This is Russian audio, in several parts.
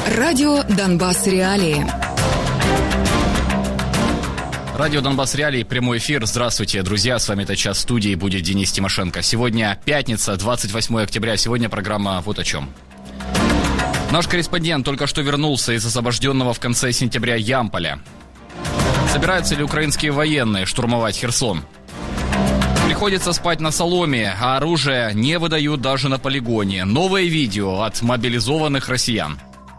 Радио «Донбасс. Реалии». Радио «Донбасс. Реалии», прямой эфир. Здравствуйте, друзья. С вами этот час в студии будет Денис Тимошенко. Сегодня пятница, 28 октября. Сегодня программа «Вот о чем». Наш корреспондент только что вернулся из освобожденного в конце сентября Ямполя. Собираются ли украинские военные штурмовать Херсон? Приходится спать на соломе, а оружие не выдают даже на полигоне. Новое видео от мобилизованных россиян.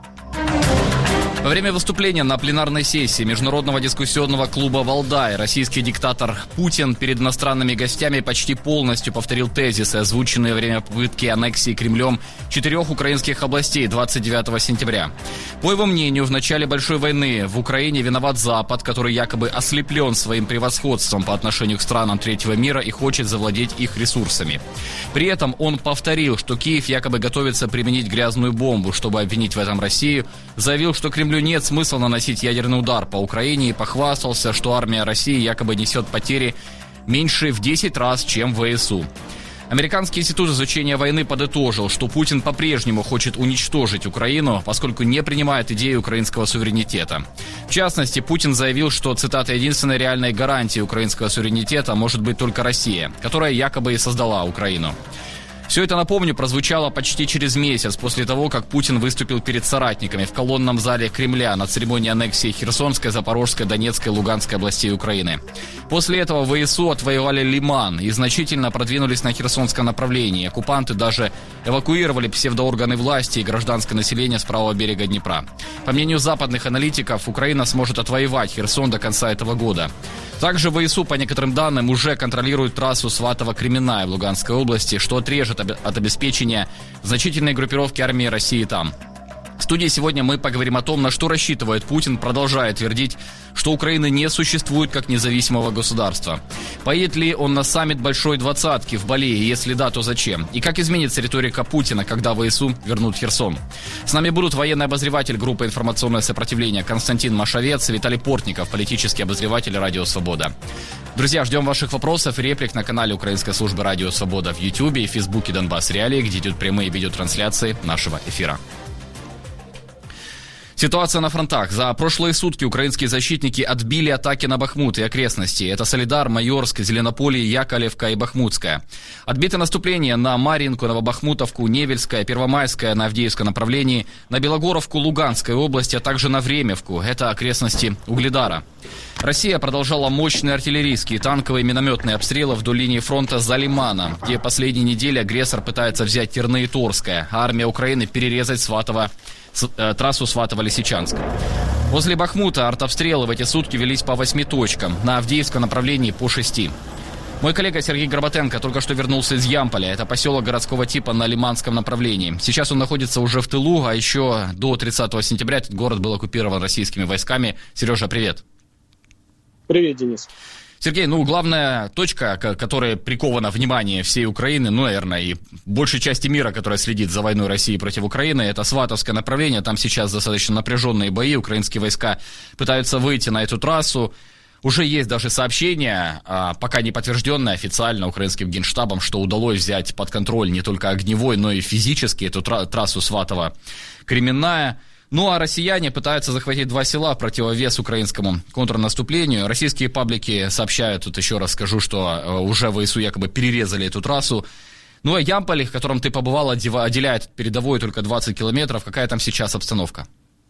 Во время выступления на пленарной сессии Международного дискуссионного клуба «Валдай» российский диктатор Путин перед иностранными гостями почти полностью повторил тезисы, озвученные во время попытки аннексии Кремлем 4 украинских областей 29 сентября. По его мнению, в начале большой войны в Украине виноват Запад, который якобы ослеплен своим превосходством по отношению к странам третьего мира и хочет завладеть их ресурсами. При этом он повторил, что Киев якобы готовится применить грязную бомбу, чтобы обвинить в этом Россию, заявил, что Кремлю нет смысла наносить ядерный удар по Украине и похвастался, что армия России якобы несет потери меньше в 10 раз, чем ВСУ. Американский институт изучения войны подытожил, что Путин по-прежнему хочет уничтожить Украину, поскольку не принимает идею украинского суверенитета. В частности, Путин заявил, что, цитата, «единственной реальной гарантией украинского суверенитета может быть только Россия, которая якобы и создала Украину». Все это, напомню, прозвучало почти через месяц после того, как Путин выступил перед соратниками в колонном зале Кремля на церемонии аннексии Херсонской, Запорожской, Донецкой и Луганской областей Украины. После этого ВСУ отвоевали Лиман и значительно продвинулись на Херсонском направлении. Оккупанты даже эвакуировали псевдоорганы власти и гражданское население с правого берега Днепра. По мнению западных аналитиков, Украина сможет отвоевать Херсон до конца этого года. Также ВСУ, по некоторым данным, уже контролирует трассу Сватово-Кременная в Луганской области, что отрежет от обеспечения значительной группировки армии России там. В студии сегодня мы поговорим о том, на что рассчитывает Путин, продолжая твердить, что Украины не существует как независимого государства. Поедет ли он на саммит Большой Двадцатки в Бали, и если да, то зачем? И как изменится риторика Путина, когда ВСУ вернут Херсон? С нами будут военный обозреватель группы «Информационное сопротивление» Константин Машовец, Виталий Портников, политический обозреватель «Радио Свобода». Друзья, ждем ваших вопросов и реплик на канале Украинской службы «Радио Свобода» в Ютьюбе и Фейсбуке «Донбасс. Реалии», где идут прямые видеотрансляции нашего эфира. Ситуация на фронтах. За прошлые сутки украинские защитники отбили атаки на Бахмут и окрестности. Это Солидар, Майорск, Зеленополье, Яковлевка и Бахмутская. Отбито наступление на Марьинку, Новобахмутовку, Невельское, Первомайское на Авдеевском направлении, на Белогоровку Луганской области, а также на Времевку. Это окрестности Угледара. Россия продолжала мощные артиллерийские, танковые и минометные обстрелы вдоль линии фронта за Лиманом, где последние недели агрессор пытается взять Терны и Торское, а армия Украины перерезать трассу Сватово-Лисичанск. Возле Бахмута артобстрелы в эти сутки велись по 8 точкам, на Авдеевском направлении по 6. Мой коллега Сергей Горбатенко только что вернулся из Ямполя. Это поселок городского типа на Лиманском направлении. Сейчас он находится уже в тылу, а еще до 30 сентября этот город был оккупирован российскими войсками. Сережа, привет. Привет, Денис. Сергей, главная точка, которая прикована внимание всей Украины, наверное, и большей части мира, которая следит за войной России против Украины, это Сватовское направление. Там сейчас достаточно напряженные бои. Украинские войска пытаются выйти на эту трассу. Уже есть даже сообщение, пока не подтвержденное официально украинским генштабом, что удалось взять под контроль не только огневой, но и физически эту трассу Сватово-Кременная. Ну а россияне пытаются захватить 2 села в противовес украинскому контрнаступлению. Российские паблики сообщают, тут еще раз скажу, что уже ВСУ якобы перерезали эту трассу. Ну а Ямполь, в котором ты побывал, отделяет передовой только 20 километров. Какая там сейчас обстановка?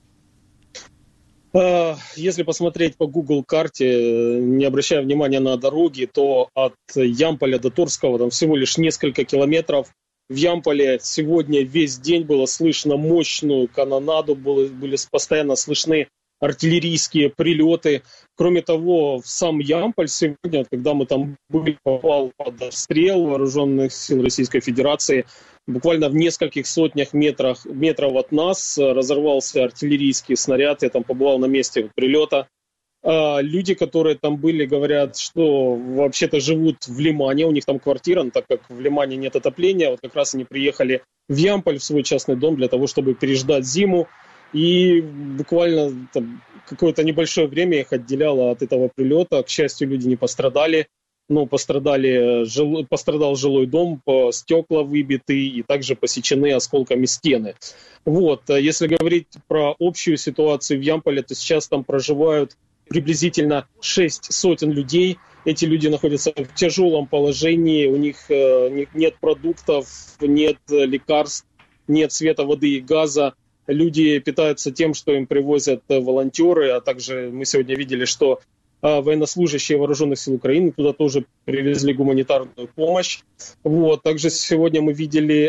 Если посмотреть по Google карте, не обращая внимания на дороги, то от Ямполя до Торского там всего лишь несколько километров. В Ямполе сегодня весь день было слышно мощную канонаду, были постоянно слышны артиллерийские прилеты. Кроме того, в сам Ямполь сегодня, когда мы там были, попал под обстрел вооруженных сил Российской Федерации. Буквально в нескольких сотнях метров от нас разорвался артиллерийский снаряд. Я там побывал на месте прилета. Люди, которые там были, говорят, что вообще-то живут в Лимане, у них там квартира, но так как в Лимане нет отопления, вот как раз они приехали в Ямполь, в свой частный дом для того, чтобы переждать зиму. И буквально там какое-то небольшое время их отделяло от этого прилета. К счастью, люди не пострадали. пострадал жилой дом, стекла выбиты и также посечены осколками стены. Вот. Если говорить про общую ситуацию в Ямполе, то сейчас там проживают приблизительно 6 сотен людей. Эти люди находятся в тяжелом положении, у них нет продуктов, нет лекарств, нет света, воды и газа. Люди питаются тем, что им привозят волонтеры, а также мы сегодня видели, что военнослужащие вооруженных сил Украины туда тоже привезли гуманитарную помощь. Вот. Также сегодня мы видели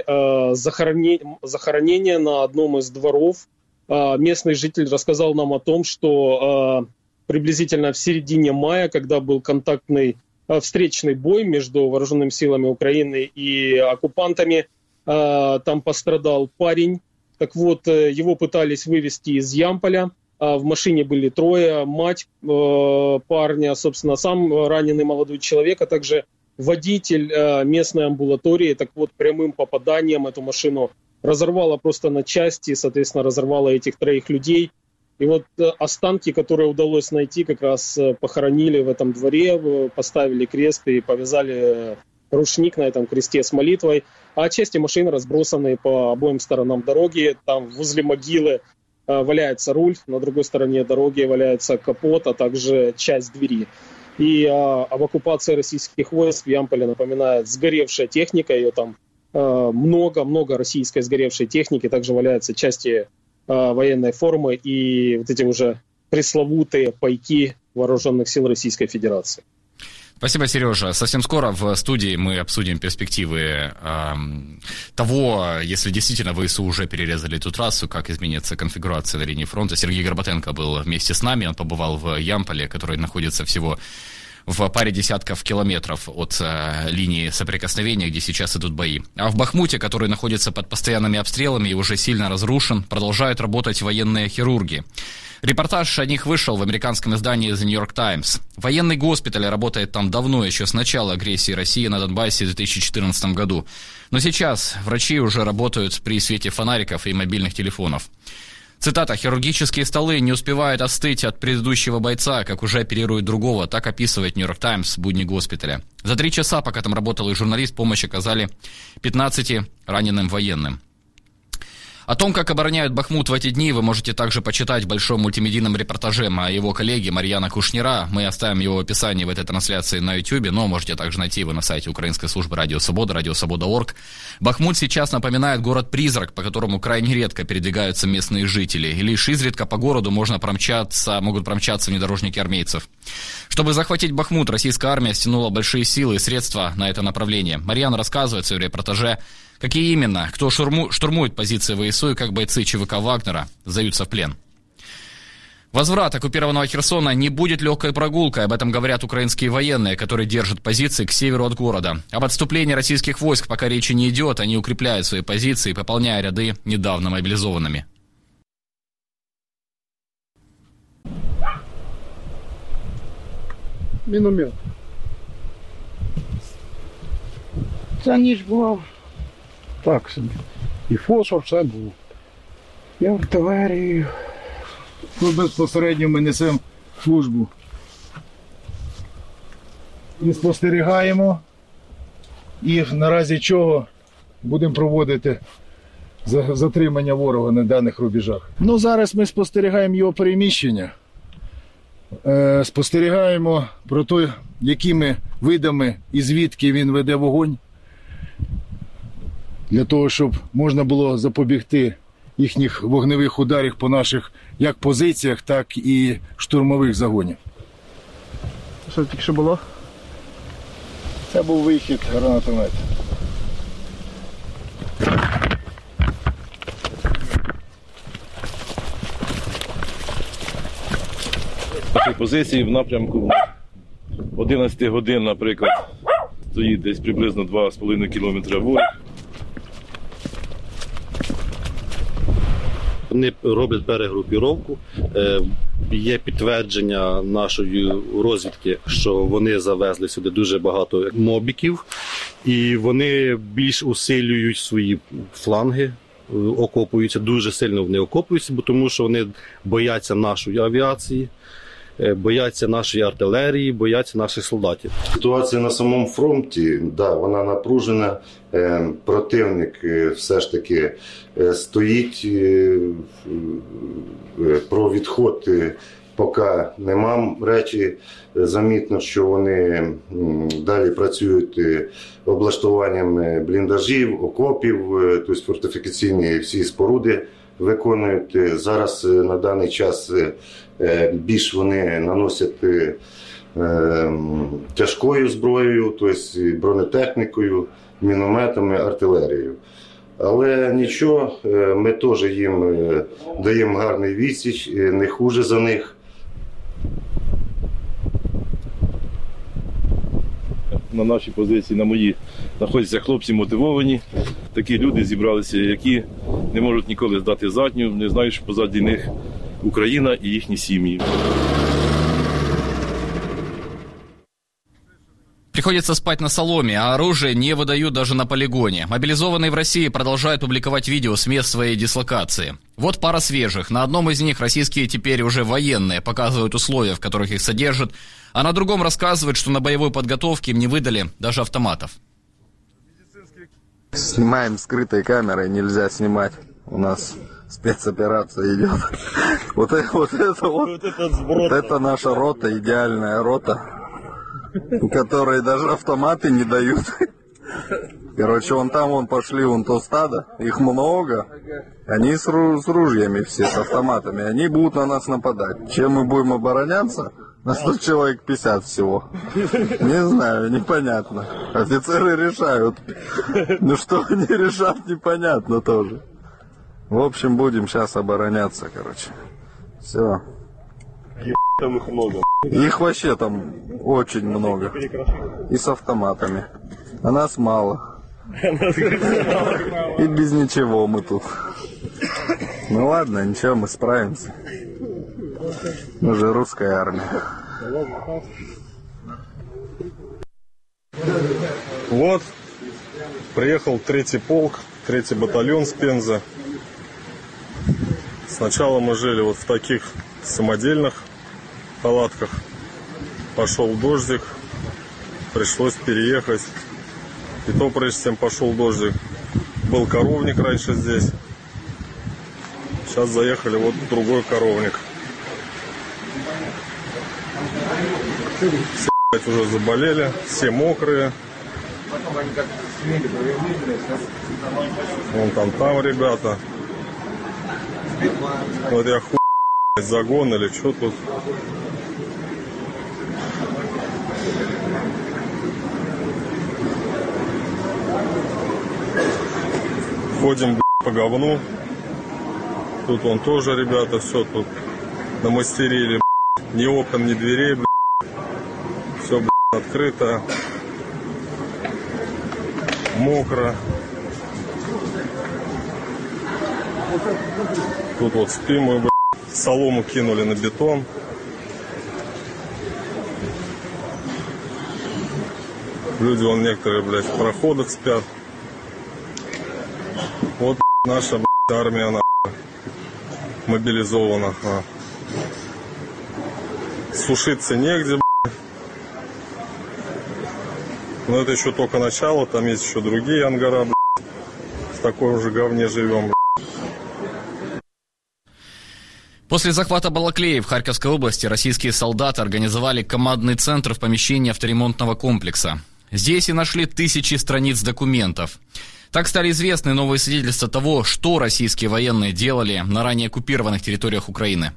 захоронение на одном из дворов. Местный житель рассказал нам о том, что приблизительно в середине мая, когда был встречный бой между вооруженными силами Украины и оккупантами, там пострадал парень. Так вот, его пытались вывезти из Ямполя. В машине были 3, мать парня, собственно, сам раненый молодой человек, а также водитель местной амбулатории. Так вот, прямым попаданием эту машину разорвало просто на части, соответственно, разорвало этих 3 людей. И вот останки, которые удалось найти, как раз похоронили в этом дворе, поставили крест и повязали рушник на этом кресте с молитвой. А части машин разбросаны по обоим сторонам дороги. Там возле могилы валяется руль, на другой стороне дороги валяется капот, а также часть двери. И об оккупации российских войск в Ямполе напоминает сгоревшая техника. Ее там много российской сгоревшей техники. Также валяются части военной формы и вот эти уже пресловутые пайки вооруженных сил Российской Федерации. Спасибо, Сережа. Совсем скоро в студии мы обсудим перспективы того, если действительно ВСУ уже перерезали эту трассу, как изменится конфигурация на линии фронта. Сергей Горбатенко был вместе с нами, он побывал в Ямполе, который находится всего в паре десятков километров от линии соприкосновения, где сейчас идут бои. А в Бахмуте, который находится под постоянными обстрелами и уже сильно разрушен, продолжают работать военные хирурги. Репортаж о них вышел в американском издании The New York Times. Военный госпиталь работает там давно, еще с начала агрессии России на Донбассе в 2014 году. Но сейчас врачи уже работают при свете фонариков и мобильных телефонов. Цитата: «Хирургические столы не успевают остыть от предыдущего бойца, как уже оперируют другого», так описывает New York Times будни госпиталя. За 3 часа, пока там работал их журналист, помощь оказали 15 раненым военным. О том, как обороняют Бахмут в эти дни, вы можете также почитать в большом мультимедийном репортаже его коллеги Марьяна Кушнира. Мы оставим его в описании в этой трансляции на YouTube, но можете также найти его на сайте Украинской службы Радио Свобода, радиосвобода.орг. Бахмут сейчас напоминает город-призрак, по которому крайне редко передвигаются местные жители. И лишь изредка по городу могут промчаться внедорожники армейцев. Чтобы захватить Бахмут, российская армия стянула большие силы и средства на это направление. Марьяна рассказывает в своем репортаже, какие именно, кто штурмует позиции ВСУ и как бойцы ЧВК Вагнера сдаются в плен. Возврат оккупированного Херсона не будет легкой прогулкой, об этом говорят украинские военные, которые держат позиции к северу от города. Об отступлении российских войск пока речи не идет, они укрепляют свои позиции, пополняя ряды недавно мобилизованными. Міномет. Ця ніч була так собі. І фосфор, все було. І артилерію. Тут безпосередньо ми несемо службу. І спостерігаємо. І наразі чого будемо проводити затримання ворога на даних рубежах. Ну, зараз ми спостерігаємо його переміщення. Спостерігаємо про те, якими видами і звідки він веде вогонь, для того, щоб можна було запобігти їхніх вогневих ударів по наших як позиціях, так і штурмових загонів. Що тільки що було? Це був вихід гранатомету. Позиції в напрямку 11 годин, наприклад, стоїть десь приблизно 2,5 кілометра ворог. Вони роблять перегрупіровку. Є підтвердження нашої розвідки, що вони завезли сюди дуже багато мобіків, і вони більш усилюють свої фланги, окопуються, дуже сильно вони окопуються, тому що вони бояться нашої авіації. бояться нашої артилерії, бояться наших солдатів. Ситуація на самому фронті, да, вона напружена. Противник все ж таки стоїть, про відход поки нема речі. Замітно, що вони далі працюють облаштуванням бліндажів, окопів, тобто фортифікаційні всі споруди виконують. Зараз на даний час більш вони наносять тяжкою зброєю, тобто бронетехнікою, мінометами, артилерією. Але нічого, ми теж їм даємо гарний відсіч, не хуже за них. На нашій позиції, на моїй, знаходяться хлопці мотивовані. Такі люди зібралися, які не можуть ніколи здати задню, не знають, що позаді них Україна і їхні сім'ї. Приходится спать на соломе, а оружие не выдают даже на полигоне. Мобилизованные в России продолжают публиковать видео с мест своей дислокации. Вот пара свежих. На одном из них российские теперь уже военные показывают условия, в которых их содержат, а на другом рассказывают, что на боевой подготовке им не выдали даже автоматов. Снимаем скрытой камерой, нельзя снимать. У нас спецоперация идет. Вот это наша рота, идеальная рота, у которой даже автоматы не дают. Короче, вон пошли, вон то стадо, их много. Они с ружьями все, с автоматами. Они будут на нас нападать. Чем мы будем обороняться? Нас тут человек 50 всего. Не знаю, непонятно. Офицеры решают. Ну что они решат, непонятно тоже. В общем, будем сейчас обороняться, короче. Все. Там их много. Их вообще там очень много. И с автоматами. А нас мало. И без ничего мы тут. Ну ладно, ничего, мы справимся. Мы же русская армия. Вот, приехал 3-й полк, 3-й батальон с Пензы. Сначала мы жили вот в таких самодельных палатках. Пошел дождик, пришлось переехать. И то прежде чем пошел дождик, был коровник раньше здесь. Сейчас заехали вот в другой коровник. Все уже заболели, все мокрые. Вон там ребята. Вот я загон или что тут. Ходим по говну. Тут вон тоже ребята все тут намастерили. Ни окон, ни дверей, все открыто. Мокро. Тут вот спим мы, солому кинули на бетон. Люди, вон некоторые, в проходах спят. Вот наша, армия, она мобилизована. Сушиться негде, но это еще только начало, там есть еще другие ангара, в такой уже говне живем. После захвата Балаклеи в Харьковской области российские солдаты организовали командный центр в помещении авторемонтного комплекса. Здесь и нашли тысячи страниц документов. Так стали известны новые свидетельства того, что российские военные делали на ранее оккупированных территориях Украины.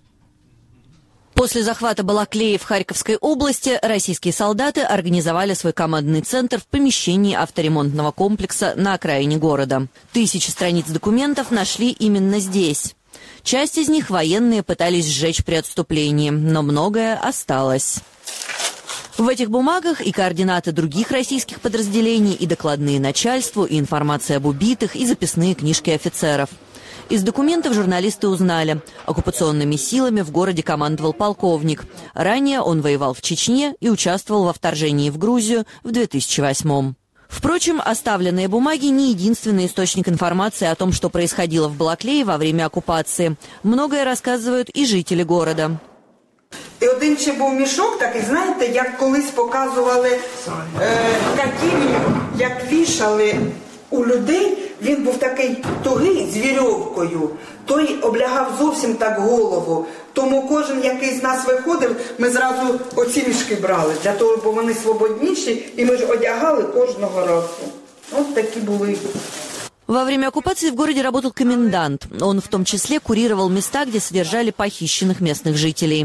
После захвата Балаклеи в Харьковской области российские солдаты организовали свой командный центр в помещении авторемонтного комплекса на окраине города. Тысячи страниц документов нашли именно здесь. Часть из них военные пытались сжечь при отступлении, но многое осталось. В этих бумагах и координаты других российских подразделений, и докладные начальству, и информация об убитых, и записные книжки офицеров. Из документов журналисты узнали, оккупационными силами в городе командовал полковник. Ранее он воевал в Чечне и участвовал во вторжении в Грузию в 2008-м. Впрочем, оставленные бумаги не единственный источник информации о том, что происходило в Балаклее во время оккупации. Многое рассказывают и жители города. І один ще був мішок такий, знаєте, як колись показували катівню, як вішали у людей, він був такий тугий з вірьовкою, той облягав зовсім так голову. Тому кожен, який з нас виходив, ми зразу оці мішки брали, для того, бо вони свободніші, і ми ж одягали кожного разу. От такі були. Во время оккупации в городе работал комендант. Он в том числе курировал места, где содержали похищенных местных жителей.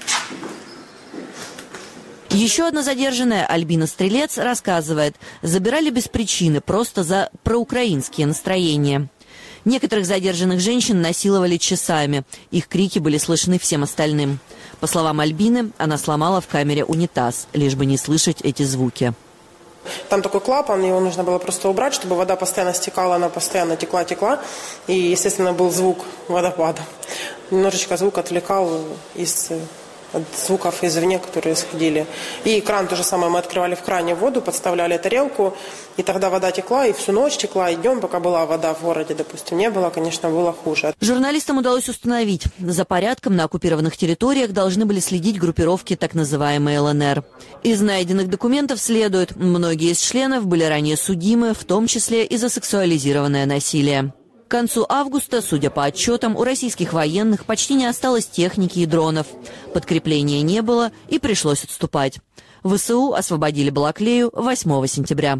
Еще одна задержанная, Альбина Стрелец, рассказывает, забирали без причины, просто за проукраинские настроения. Некоторых задержанных женщин насиловали часами. Их крики были слышны всем остальным. По словам Альбины, она сломала в камере унитаз, лишь бы не слышать эти звуки. Там такой клапан, его нужно было просто убрать, чтобы вода постоянно стекала, она постоянно текла. И, естественно, был звук водопада. Немножечко звук отвлекал от звуков извне, которые исходили. И кран то же самое, мы открывали в кране воду, подставляли тарелку, и тогда вода текла, и всю ночь текла, и днем, пока была вода в городе, допустим, не было, конечно, было хуже. Журналистам удалось установить, за порядком на оккупированных территориях должны были следить группировки так называемой ЛНР. Из найденных документов следует, многие из членов были ранее судимы, в том числе и за сексуализированное насилие. К концу августа, судя по отчетам, у российских военных почти не осталось техники и дронов. Подкрепления не было и пришлось отступать. ВСУ освободили Балаклею 8 сентября.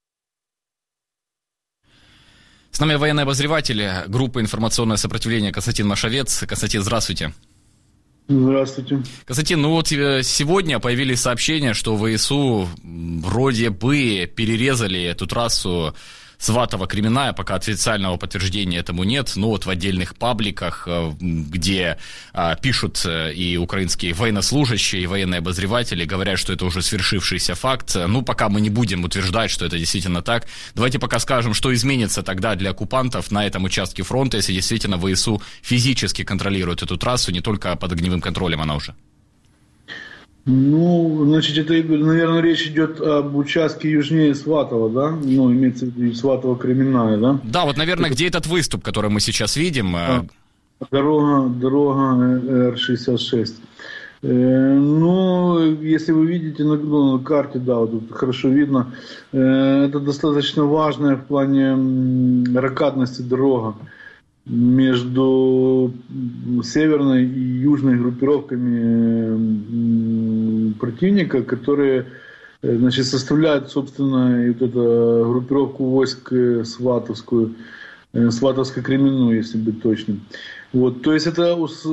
С нами военный обозреватель группы «Информационное сопротивление» Константин Машовец. Константин, здравствуйте. Здравствуйте. Константин, ну вот сегодня появились сообщения, что ВСУ вроде бы перерезали эту трассу Сватово-Кременная, пока официального подтверждения этому нет, но вот в отдельных пабликах, где пишут и украинские военнослужащие, и военные обозреватели, говорят, что это уже свершившийся факт. Ну, пока мы не будем утверждать, что это действительно так. Давайте пока скажем, что изменится тогда для оккупантов на этом участке фронта, если действительно ВСУ физически контролирует эту трассу, не только под огневым контролем она уже. Ну, значит, это, наверное, речь идет об участке южнее Сватова, да? Ну, имеется в виду Сватово-Кременная, да? Да, вот, наверное, где этот выступ, который мы сейчас видим? Дорога Р-66. Ну, если вы видите на карте, да, вот тут хорошо видно, это достаточно важная в плане рокадности дорога между северной и южной группировками противника, которые, значит, составляют, собственно, вот эту группировку войск Сватовскую, Сватовско-Кременную, если быть точным. Вот, то есть это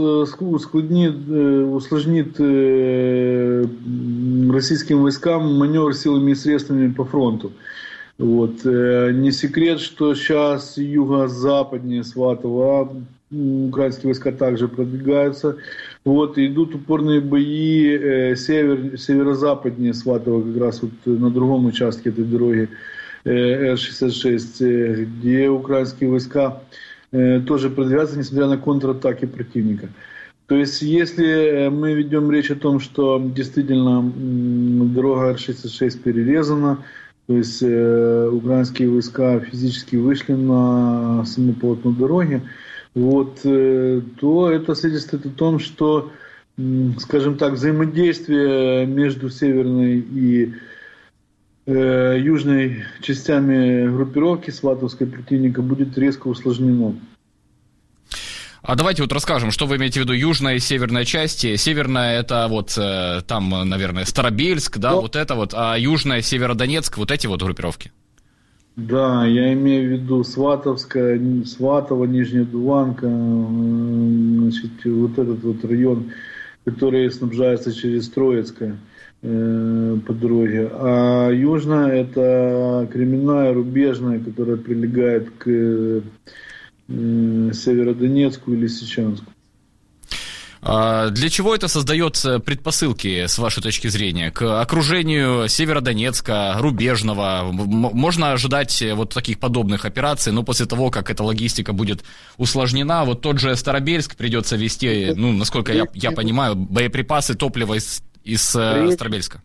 усложнит российским войскам маневр силами и средствами по фронту. Вот. Не секрет, что сейчас юго-западнее Сватова украинские войска также продвигаются. Вот, идут упорные бои северо-западнее Сватова, как раз вот на другом участке этой дороги Р-66, где украинские войска тоже продвигаются, несмотря на контратаки противника. То есть, если мы ведем речь о том, что действительно дорога Р-66 перерезана, то есть украинские войска физически вышли на само полотно дороги, вот, то это свидетельствует о том, что, скажем так, взаимодействие между северной и южной частями группировки сватовской противника будет резко усложнено. А давайте вот расскажем, что вы имеете в виду южная и северная части. Северная — это вот там, наверное, Старобельск, да, вот это вот, а южная — Северодонецк, вот эти вот группировки. Да, я имею в виду Сватовская, Сватово, Нижняя Дуванка, значит, вот этот вот район, который снабжается через Троицкое по дороге. А южная — это Кременная, Рубежная, которая прилегает к Северодонецку и Лисичанску. Для чего это создает предпосылки, с вашей точки зрения, к окружению Северодонецка, Рубежного? Можно ожидать вот таких подобных операций, но после того, как эта логистика будет усложнена, вот тот же Старобельск придется вести, ну, насколько я понимаю, боеприпасы, топливо из Старобельска.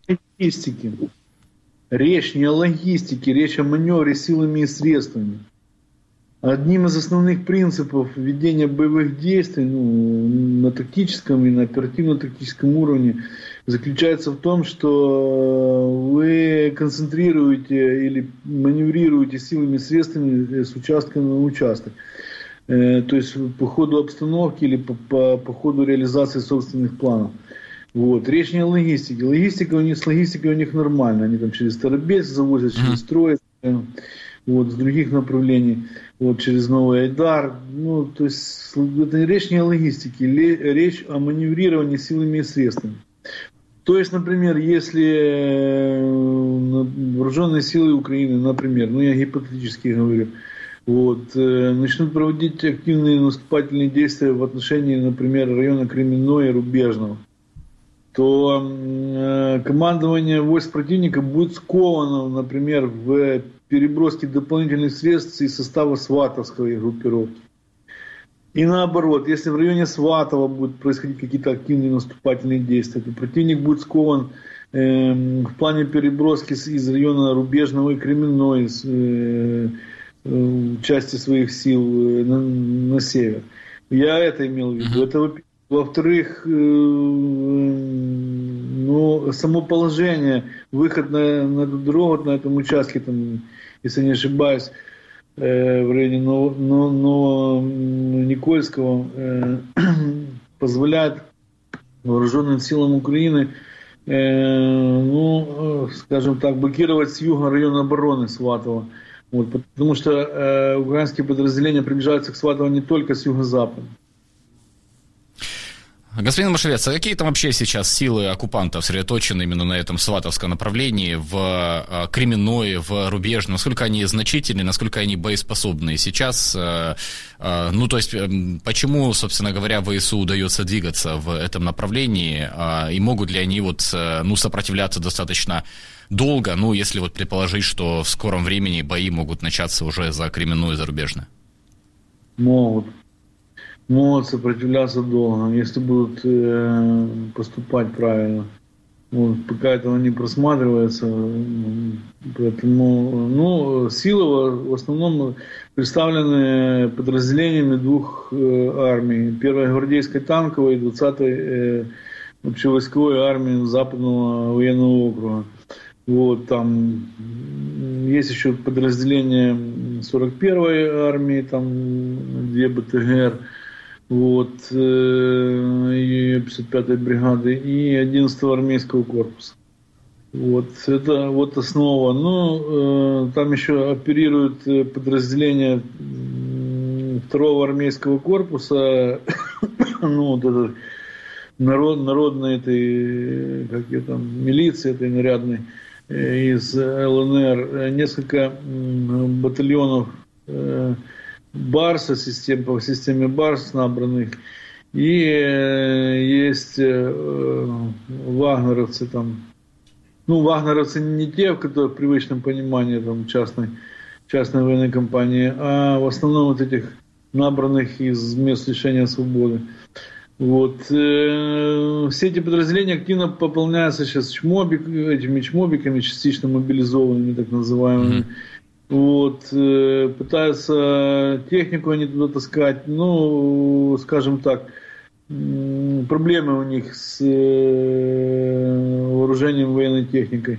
Речь не о логистике, речь о маневре силами и средствами. Одним из основных принципов ведения боевых действий на тактическом и на оперативно-тактическом уровне заключается в том, что вы концентрируете или маневрируете силами и средствами с участка на участок. То есть по ходу обстановки или по ходу реализации собственных планов. Вот. Речь не о логистике. С логистикой у них нормально. Они там через Старобельск завозят, через Троицк, с других направлений, через Новый Айдар. То есть это речь не о логистике, речь о маневрировании силами и средствами. То есть, например, если вооруженные силы Украины, например, я гипотетически говорю, начнут проводить активные наступательные действия в отношении, например, района Кременной и Рубежного, то командование войск противника будет сковано, например, в переброске дополнительных средств из состава сватовской группировки. И наоборот, если в районе Сватова будут происходить какие-то активные наступательные действия, то противник будет скован в плане переброски из района Рубежного и Кременной части своих сил на север. Я это имел в виду. Это, во-вторых, само положение, выход на эту дорогу, на этом участке, там, если не ошибаюсь, в районе Новоникольского, позволяет вооруженным силам Украины, скажем так, блокировать с юга район обороны Сватова. Потому что украинские подразделения приближаются к Сватову не только с юго-запада. Господин Машевец, а какие там вообще сейчас силы оккупантов сосредоточены именно на этом сватовском направлении, в Кременной, в Рубежном? Насколько они значительны, насколько они боеспособны сейчас? То есть, почему, собственно говоря, ВСУ удается двигаться в этом направлении? И могут ли они сопротивляться достаточно долго, если предположить, что в скором времени бои могут начаться уже за Кременную и за Рубежное? Могут сопротивляться долго, если будут поступать правильно. Пока этого не просматривается. Поэтому силы в основном представлены подразделениями двух армий. 1-й гвардейской танковой и 20-й общевойсковой армии Западного военного округа. Там есть еще подразделения 41-й армии, там 2 БТГР, и 55-й бригады, и 11-го армейского корпуса. Это основа. Там еще оперируют подразделения 2-го армейского корпуса, этот народной этой, милиции этой нарядной из ЛНР, несколько батальонов Барса, по системе Барс набранных, и есть вагнеровцы там. Вагнеровцы не те, которые в привычном понимании частной военной компании, а в основном этих набранных из мест лишения свободы. Все эти подразделения активно пополняются сейчас этими чмобиками, частично мобилизованными, так называемыми. Пытаются технику они туда таскать, скажем так, проблемы у них с вооружением военной техникой.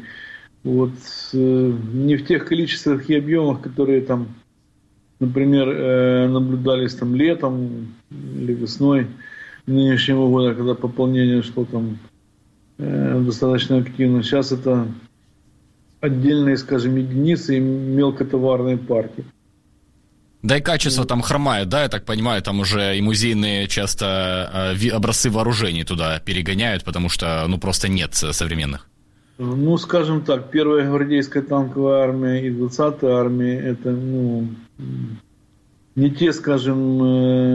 Не в тех количествах и объемах, которые там, например, наблюдались там летом или весной нынешнего года, когда пополнение шло там достаточно активно. Сейчас это отдельные, скажем, единицы и мелкотоварные партии. Да и качество там хромает, да, я так понимаю, там уже и музейные часто образцы вооружений туда перегоняют, потому что, просто нет современных. Скажем так, 1-я гвардейская танковая армия и 20-я армия, это, не те, скажем,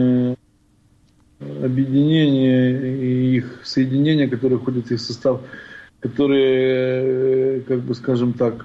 объединения и их соединения, которые входят в их состав, которые, скажем так,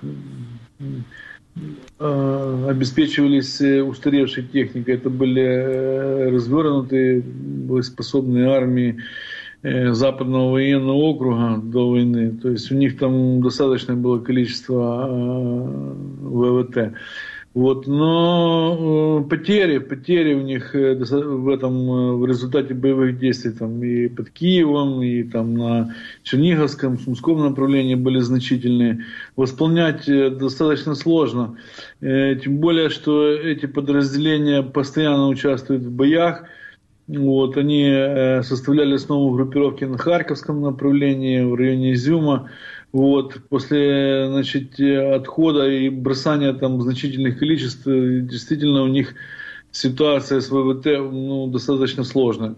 обеспечивались устаревшей техникой. Это были развернутые боеспособные армии Западного военного округа до войны. То есть у них там достаточное было количество ВВТ. Вот, но потери у них в результате боевых действий там и под Киевом, и там на Черниговском, Сумском направлении были значительные. Восполнять достаточно сложно. Тем более, что эти подразделения постоянно участвуют в боях. Вот, они составляли основу группировки на Харьковском направлении, в районе Изюма. Вот, после, значит, отхода и бросания там значительных количеств, действительно у них ситуация с ВВТ достаточно сложная.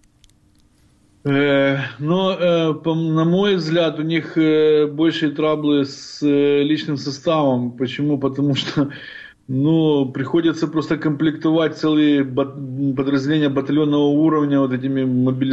Но, на мой взгляд, у них большие траблы с личным составом. Почему? Потому что приходится просто комплектовать целые подразделения батальонного уровня вот этими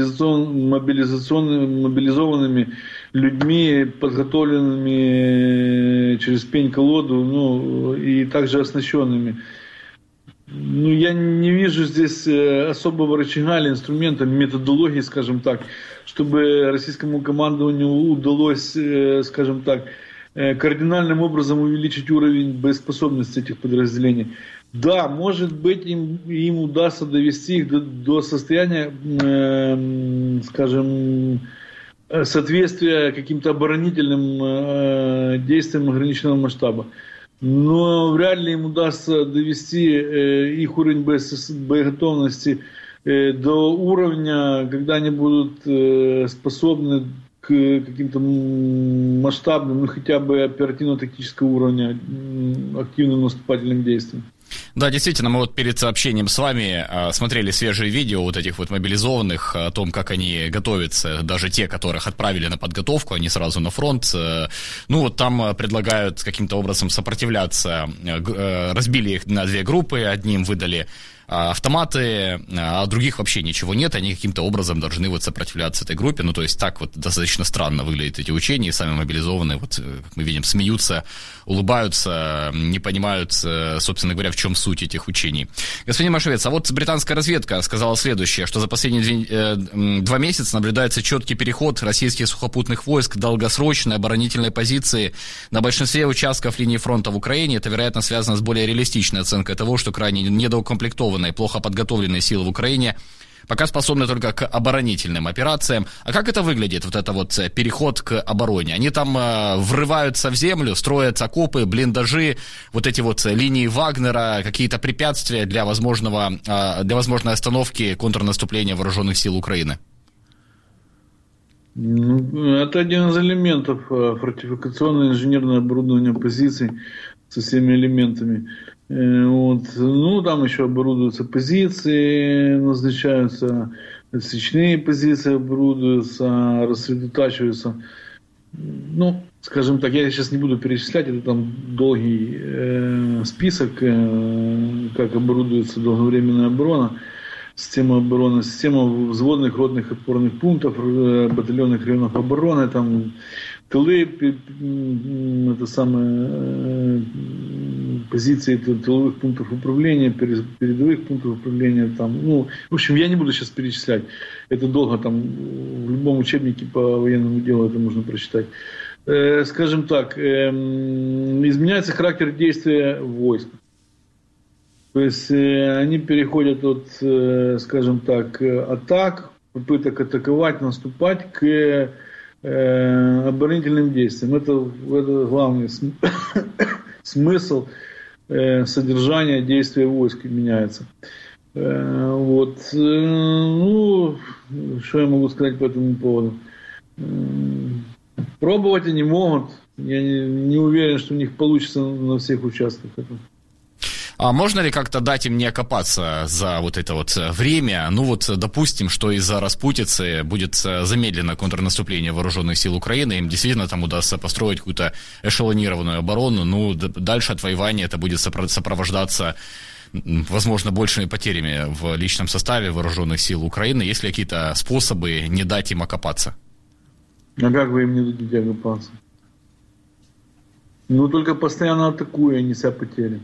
мобилизованными людьми, подготовленными через пень-колоду, и также оснащенными. Я не вижу здесь особого рычага или инструмента, методологии, скажем так, чтобы российскому командованию удалось, скажем так, кардинальным образом увеличить уровень боеспособности этих подразделений. Да, может быть, им удастся довести их до состояния, скажем, соответствия каким-то оборонительным действиям ограниченного масштаба. Но вряд ли им удастся довести их уровень боеготовности до уровня, когда они будут способны к каким-то масштабным, хотя бы оперативно-тактического уровня активным наступательным действиям. Да, действительно, мы вот перед сообщением с вами смотрели свежие видео вот этих вот мобилизованных, о том, как они готовятся, даже те, которых отправили на подготовку, они сразу на фронт. Там предлагают каким-то образом сопротивляться, разбили их на две группы, одним выдали автоматы, а других вообще ничего нет, они каким-то образом должны вот сопротивляться этой группе, то есть так вот достаточно странно выглядят эти учения, и сами мобилизованные, вот, как мы видим, смеются, улыбаются, не понимают, собственно говоря, в чем суть этих учений. Господин Машевец, а вот британская разведка сказала следующее, что за последние 2 месяца наблюдается четкий переход российских сухопутных войск к долгосрочной оборонительной позиции на большинстве участков линии фронта в Украине. Это, вероятно, связано с более реалистичной оценкой того, что крайне недоукомплектованные, плохо подготовленные силы в Украине пока способны только к оборонительным операциям. А как это выглядит, вот это вот переход к обороне? Они там врываются в землю, строят окопы, блиндажи, вот эти вот линии Вагнера, какие-то препятствия для возможной остановки контрнаступления вооруженных сил Украины? Это один из элементов фортификационное инженерное оборудование позиций со всеми элементами. Там еще оборудуются позиции, назначаются отсечные позиции, оборудуются, рассредотачиваются. Скажем так, я сейчас не буду перечислять, это там долгий список, как оборудуется долговременная оборона, система обороны, система взводных, ротных, опорных пунктов, батальонных районов обороны, там тылы, позиции тыловых пунктов управления, передовых пунктов управления. В общем, я не буду сейчас перечислять. Это долго, там в любом учебнике по военному делу это можно прочитать. Скажем так, изменяется характер действия войск. То есть они переходят от, скажем так, атак, попыток атаковать, наступать к оборонительным действиям. Это главный смысл содержания действия войск меняется. Что я могу сказать по этому поводу? Пробовать они могут. Я не уверен, что у них получится на всех участках это. А можно ли как-то дать им не окопаться за вот это вот время? Допустим, что из-за распутицы будет замедлено контрнаступление вооруженных сил Украины, им действительно там удастся построить какую-то эшелонированную оборону, дальше отвоевание это будет сопровождаться, возможно, большими потерями в личном составе вооруженных сил Украины. Есть ли какие-то способы не дать им окопаться? А как вы им не дадите окопаться? Только постоянно атакуя, неся потери.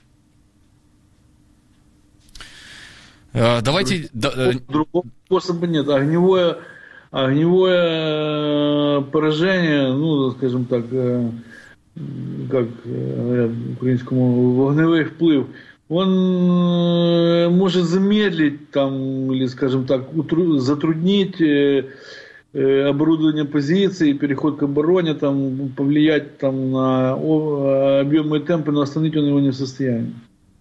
Давайте... Другого способа нет. Огневое поражение, скажем так, как говорят украинскому, вогневой вплыв, он может замедлить там, или, скажем так, затруднить оборудование позиций, переход к обороне, там, повлиять там, на объемы и темпы, но остановить он его не в состоянии.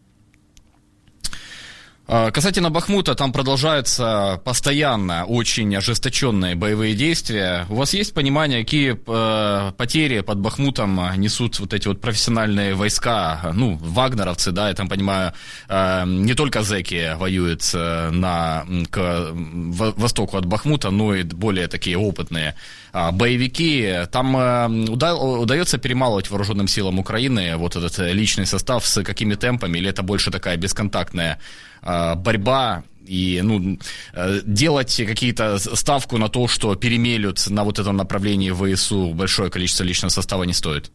Касательно Бахмута, там продолжаются постоянно очень ожесточенные боевые действия. У вас есть понимание, какие потери под Бахмутом несут вот эти вот профессиональные войска, ну, вагнеровцы, да, я там понимаю, не только зэки воюют к востоку от Бахмута, но и более такие опытные боевики. Там удается перемалывать вооруженным силам Украины вот этот личный состав с какими темпами, или это больше такая бесконтактная борьба, и делать какие-то ставку на то, что перемелют на вот этом направлении ВСУ большое количество личного состава, не стоит?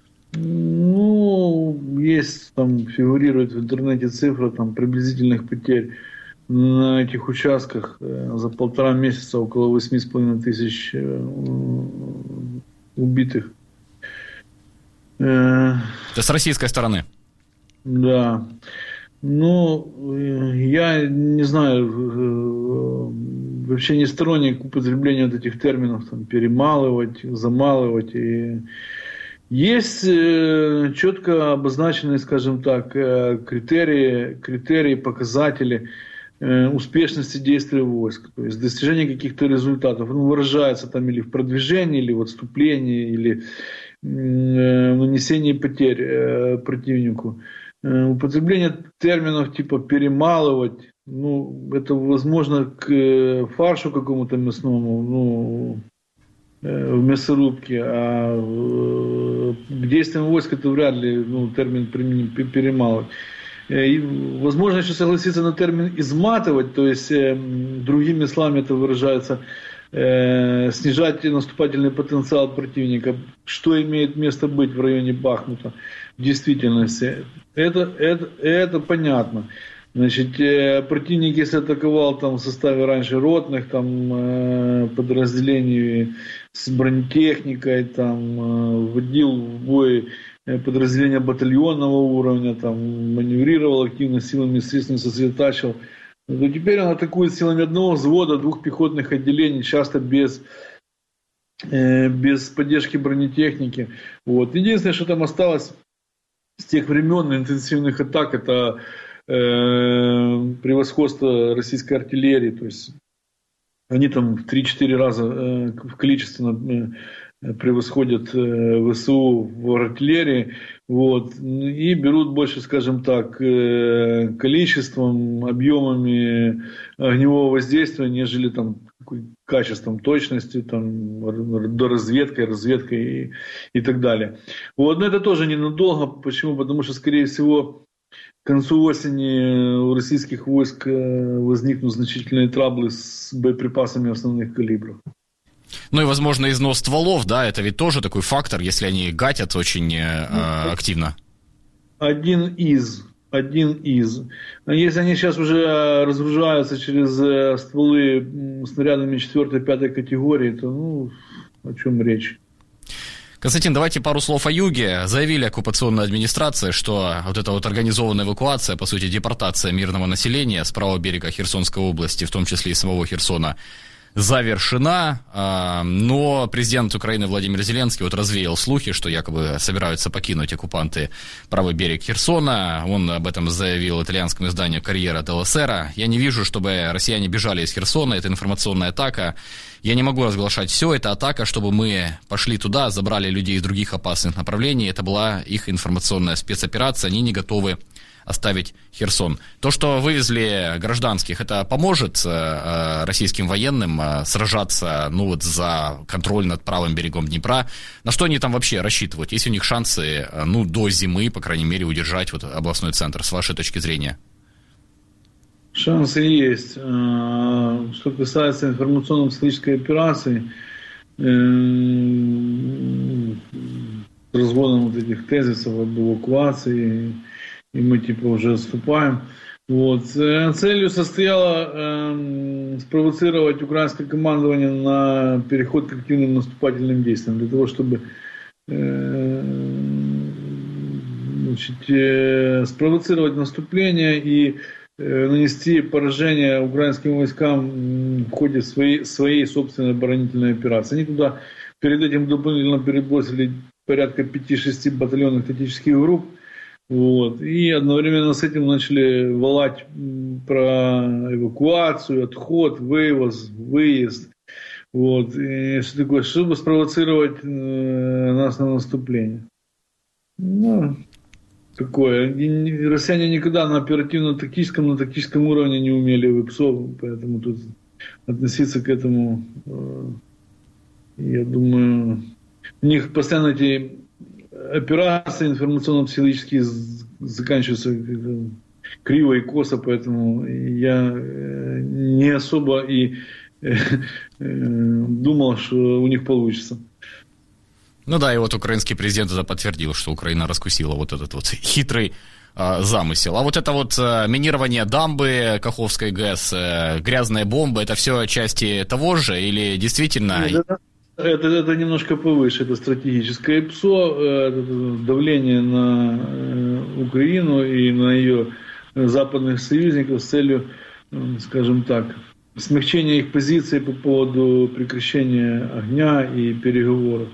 Ну, есть, там фигурирует в интернете цифра там приблизительных потерь на этих участках за 1,5 месяца около 8,5 тысяч убитых. Это с российской стороны? Да. Ну, я не знаю, вообще не сторонник употребления вот этих терминов, там, перемалывать, замалывать. И есть четко обозначенные, скажем так, критерии, показатели успешности действия войск, то есть достижение каких-то результатов. Он выражается там или в продвижении, или в отступлении, или нанесении потерь противнику. Употребление терминов типа перемалывать, ну, это возможно к фаршу какому-то мясному, ну, в мясорубке, а к действиям войск это вряд ли, ну, термин применим перемалывать. И, возможно, еще согласиться на термин изматывать, то есть другими словами это выражается, снижать наступательный потенциал противника, что имеет место быть в районе Бахмута в действительности. Это понятно. Значит, противник, если атаковал там в составе раньше ротных там подразделений с бронетехникой, там вводил в бой подразделения батальонного уровня, там маневрировал активно силами, естественно, сосредотачивал, то теперь он атакует силами одного взвода, 2 пехотных отделений, часто без поддержки бронетехники. Вот. Единственное, что там осталось с тех времен интенсивных атак, это превосходство российской артиллерии. То есть они там в 3-4 раза количественно превосходят ВСУ в артиллерии, вот, и берут больше, скажем так, количеством, объемами огневого воздействия, нежели там качеством, точностью, там, разведкой и так далее. Вот, но это тоже ненадолго. Почему? Потому что, скорее всего, к концу осени у российских войск возникнут значительные траблы с боеприпасами основных калибров. Ну и, возможно, износ стволов, да, это ведь тоже такой фактор, если они гатят очень активно. Один из. Если они сейчас уже разгружаются через стволы снарядами 4-5 категории, то, ну, о чем речь? Константин, давайте пару слов о юге. Заявили оккупационная администрация, что вот эта вот организованная эвакуация, по сути, депортация мирного населения с правого берега Херсонской области, в том числе и самого Херсона, завершена, но президент Украины Владимир Зеленский вот развеял слухи, что якобы собираются покинуть оккупанты правый берег Херсона. Он об этом заявил итальянскому изданию «Корьера делла Сера». Я не вижу, чтобы россияне бежали из Херсона, это информационная атака. Я не могу разглашать все, это атака, чтобы мы пошли туда, забрали людей из других опасных направлений. Это была их информационная спецоперация, они не готовы оставить Херсон. То, что вывезли гражданских, это поможет российским военным сражаться, ну, вот, за контроль над правым берегом Днепра. На что они там вообще рассчитывают? Есть у них шансы, ну, до зимы, по крайней мере, удержать вот областной центр, с вашей точки зрения? Шансы есть. Что касается информационно-психологической операции, с разводом вот этих тезисов об эвакуации, и мы типа уже отступаем. Вот. Целью состояло спровоцировать украинское командование на переход к активным наступательным действиям, для того, чтобы спровоцировать наступление и нанести поражение украинским войскам в ходе своей собственной оборонительной операции. Они туда перед этим дополнительно перебросили порядка 5-6 батальонных тактических групп. Вот, и одновременно с этим начали валать про эвакуацию, отход, вывоз, выезд. Вот, и что такое, чтобы спровоцировать нас на наступление. Ну, такое. И россияне никогда на оперативно-тактическом, на тактическом уровне не умели ВПСО, поэтому тут относиться к этому, я думаю, у них постоянно эти операции информационно-психологические заканчиваются криво и косо, поэтому я не особо и думал, что у них получится. Ну да, и вот украинский президент это подтвердил, что Украина раскусила вот этот вот хитрый замысел. А вот это вот минирование дамбы Каховской ГЭС, грязные бомбы, это все части того же или действительно... Это немножко повыше, это стратегическое ПСО, это давление на Украину и на ее западных союзников с целью, скажем так, смягчения их позиции по поводу прекращения огня и переговоров.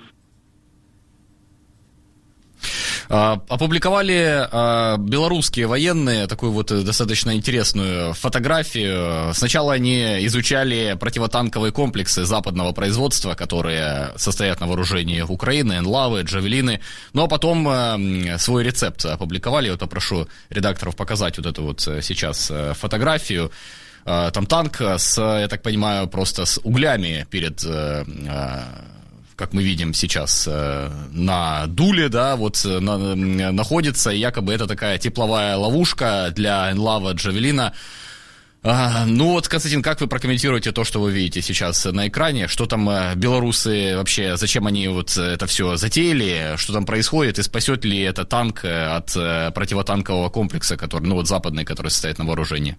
Опубликовали белорусские военные такую вот достаточно интересную фотографию. Сначала они изучали противотанковые комплексы западного производства, которые состоят на вооружении Украины, Энлавы, Джавелины. Ну а потом свой рецепт опубликовали. Вот попрошу редакторов показать вот эту вот сейчас фотографию. Там танк я так понимаю, просто с углями перед... как мы видим сейчас, на дуле, да, вот находится, и якобы это такая тепловая ловушка для Энлава, Джавелина. Ну вот, Константин, как вы прокомментируете то, что вы видите сейчас на экране? Что там белорусы вообще, зачем они вот это все затеяли? Что там происходит? И спасет ли это танк от противотанкового комплекса, который, ну вот западный, который состоит на вооружении?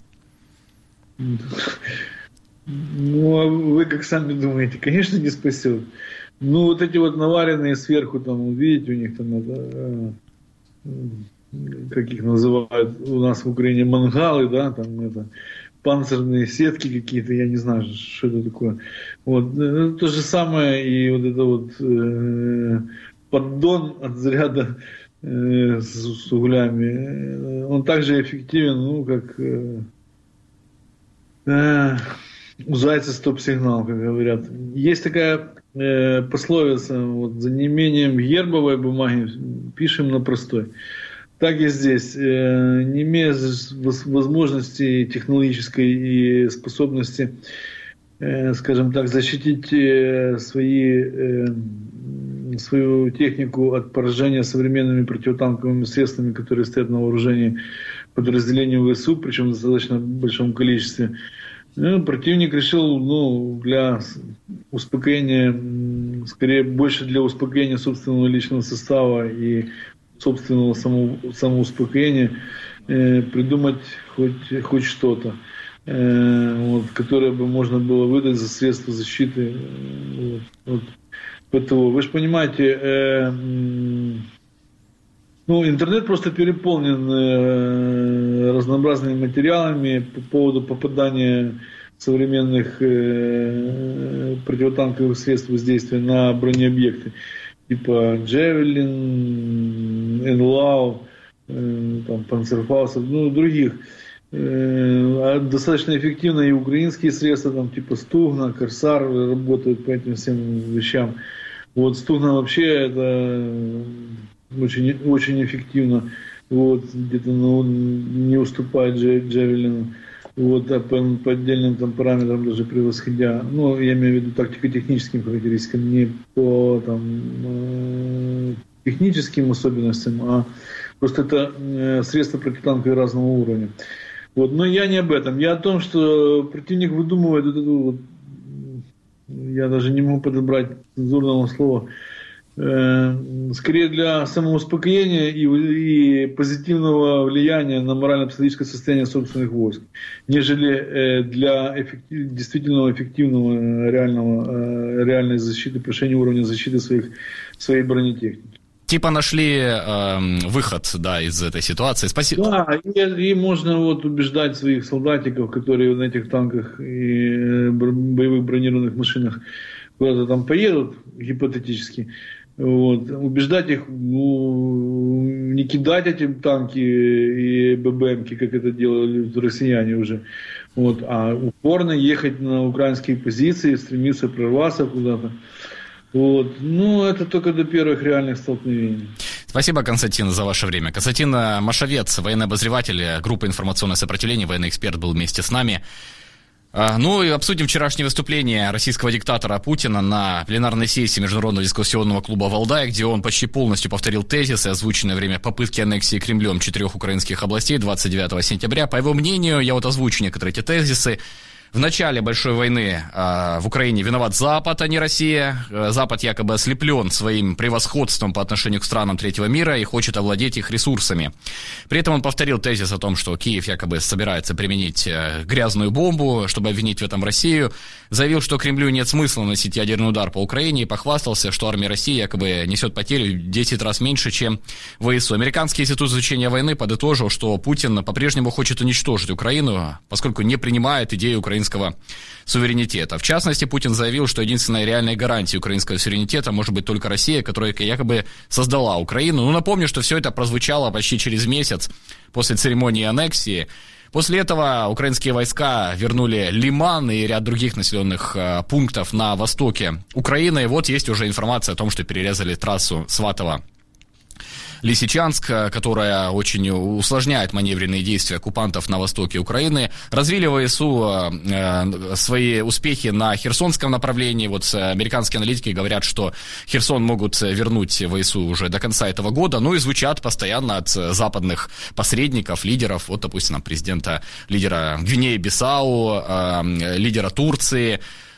Ну, а вы как сами думаете? Конечно, не спасет. Ну, вот эти вот наваренные сверху, там, видите, у них там это, как их называют у нас в Украине, мангалы, да, там это, панцирные сетки какие-то, я не знаю, что это такое. Вот, то же самое и вот это вот поддон от заряда с углями, он также эффективен, ну, как у зайца стоп-сигнал, как говорят. Есть такая пословица, вот, за неимением гербовой бумаги пишем на простой. Так и здесь. Не имея возможности технологической и способности, скажем так, защитить свою технику от поражения современными противотанковыми средствами, которые стоят на вооружении подразделению ВСУ, причем в достаточно большом количестве, противник решил, для успокоения, скорее больше для успокоения собственного личного состава и собственного самоуспокоения придумать хоть что-то, которое бы можно было выдать за средства защиты. ПТО. Вы же понимаете, интернет просто переполнен разнообразными материалами по поводу попадания современных противотанковых средств воздействия на бронеобъекты, типа Джавелин, Энлау, Панцерфаусов, других. Достаточно эффективно и украинские средства, типа Стугна, Корсар работают по этим всем вещам. Вот Стугна вообще это очень, очень эффективно, где-то не уступает Джавелину, а по отдельным параметрам даже превосходя, я имею в виду тактико-техническим характеристикам, не по техническим особенностям, а просто это средства противотанковые разного уровня. Но я не об этом, я о том, что противник выдумывает я даже не могу подобрать цензурного слова, скорее для самоуспокоения и позитивного влияния на морально-психологическое состояние собственных войск, нежели для действительно эффективного реальной защиты, повышения уровня защиты своей бронетехники. Типа нашли выход, да, из этой ситуации. Спасибо. Да, и можно вот убеждать своих солдатиков, которые на этих танках и боевых бронированных машинах куда-то там поедут, гипотетически, вот, убеждать их не кидать эти танки и ББМки, как это делали россияне уже, вот, а упорно ехать на украинские позиции, стремиться прорваться куда-то. Вот. Ну, это только до первых реальных столкновений. Спасибо, Константин, за ваше время. Константин Машовец, военный обозреватель группы «Информационное сопротивление», военный эксперт, был вместе с нами. Ну и обсудим вчерашнее выступление российского диктатора Путина на пленарной сессии Международного дискуссионного клуба «Валдай», где он почти полностью повторил тезисы, озвученные во время попытки аннексии Кремлем 4 украинских областей 29 сентября. По его мнению, я вот озвучу некоторые эти тезисы. В начале большой войны в Украине виноват Запад, а не Россия. Запад якобы ослеплен своим превосходством по отношению к странам третьего мира и хочет овладеть их ресурсами. При этом он повторил тезис о том, что Киев якобы собирается применить грязную бомбу, чтобы обвинить в этом Россию. Заявил, что Кремлю нет смысла наносить ядерный удар по Украине, и похвастался, что армия России якобы несет потери в 10 раз меньше, чем ВСУ. Американский институт изучения войны подытожил, что Путин по-прежнему хочет уничтожить Украину, поскольку не принимает идею украинского суверенитета. В частности, Путин заявил, что единственной реальной гарантией украинского суверенитета может быть только Россия, которая якобы создала Украину. Ну, напомню, что все это прозвучало почти через месяц после церемонии аннексии. После этого украинские войска вернули Лиман и ряд других населенных пунктов на востоке Украины. И вот есть уже информация о том, что перерезали трассу Сватово-Лисичанск, которая очень усложняет маневренные действия оккупантов на востоке Украины. Развили ВСУ свои успехи на Херсонском направлении. Вот американские аналитики говорят, что Херсон могут вернуть ВСУ уже до конца этого года. Ну и звучат постоянно от западных посредников, лидеров, вот, допустим, лидера Гвинеи-Бисау, лидера Турции,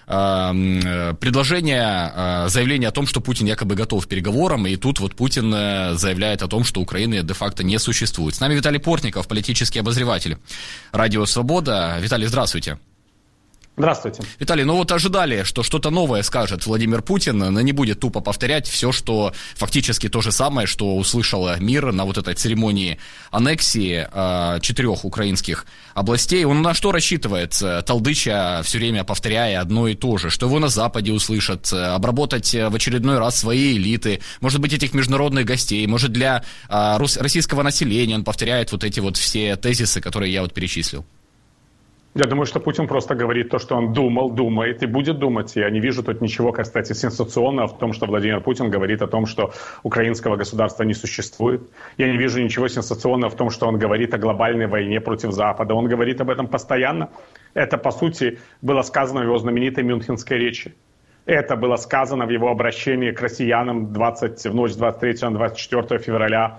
заявление о том, что Путин якобы готов к переговорам, и тут вот Путин заявляет о том, что Украины де-факто не существует. С нами Виталий Портников, политический обозреватель Радио Свобода. Виталий, здравствуйте. Здравствуйте. Виталий, ну вот ожидали, что что-то новое скажет Владимир Путин, но не будет тупо повторять все, что фактически то же самое, что услышал мир на вот этой церемонии аннексии 4 украинских областей. Он на что рассчитывает, толдыча все время повторяя одно и то же, что его на Западе услышат, обработать в очередной раз свои элиты, может быть, этих международных гостей, может, для российского населения он повторяет вот эти вот все тезисы, которые я вот перечислил. Я думаю, что Путин просто говорит то, что он думает и будет думать. Я не вижу тут ничего, кстати, сенсационного в том, что Владимир Путин говорит о том, что украинского государства не существует. Я не вижу ничего сенсационного в том, что он говорит о глобальной войне против Запада. Он говорит об этом постоянно. Это, по сути, было сказано в его знаменитой мюнхенской речи. Это было сказано в его обращении к россиянам в ночь с 23 на 24 февраля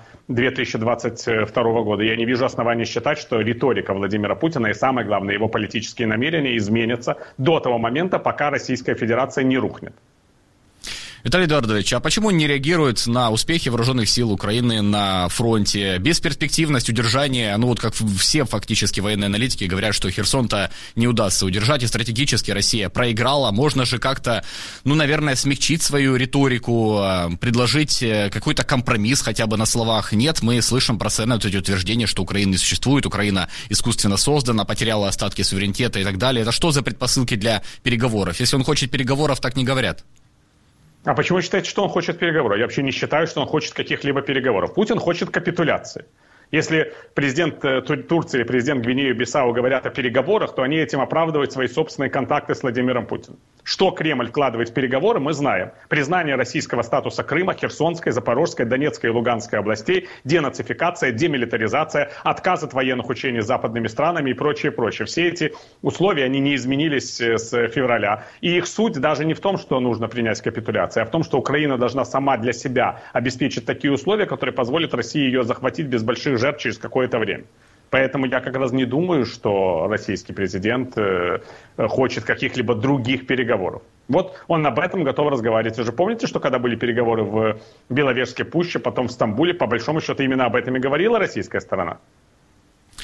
2022 года. Я не вижу оснований считать, что риторика Владимира Путина и, самое главное, его политические намерения изменятся до того момента, пока Российская Федерация не рухнет. Виталий Эдуардович, а почему не реагирует на успехи вооруженных сил Украины на фронте? Бесперспективность удержания, ну вот как все фактически военные аналитики говорят, что Херсон-то не удастся удержать, и стратегически Россия проиграла. Можно же как-то, ну, наверное, смягчить свою риторику, предложить какой-то компромисс хотя бы на словах. Нет, мы слышим постоянно эти утверждения, что Украина не существует, Украина искусственно создана, потеряла остатки суверенитета и так далее. Это что за предпосылки для переговоров? Если он хочет переговоров, так не говорят. А почему вы считаете, что он хочет переговоров? Я вообще не считаю, что он хочет каких-либо переговоров. Путин хочет капитуляции. Если президент Турции или президент Гвинеи-Бисау говорят о переговорах, то они этим оправдывают свои собственные контакты с Владимиром Путиным. Что Кремль вкладывает в переговоры, мы знаем. Признание российского статуса Крыма, Херсонской, Запорожской, Донецкой и Луганской областей, денацификация, демилитаризация, отказ от военных учений с западными странами и прочее, прочее. Все эти условия, они не изменились с февраля. И их суть даже не в том, что нужно принять капитуляцию, а в том, что Украина должна сама для себя обеспечить такие условия, которые позволят России ее захватить без больших жертв через какое-то время. Поэтому я как раз не думаю, что российский президент хочет каких-либо других переговоров. Вот он об этом готов разговаривать. Вы же помните, что когда были переговоры в Беловежской пуще, потом в Стамбуле, по большому счету именно об этом и говорила российская сторона?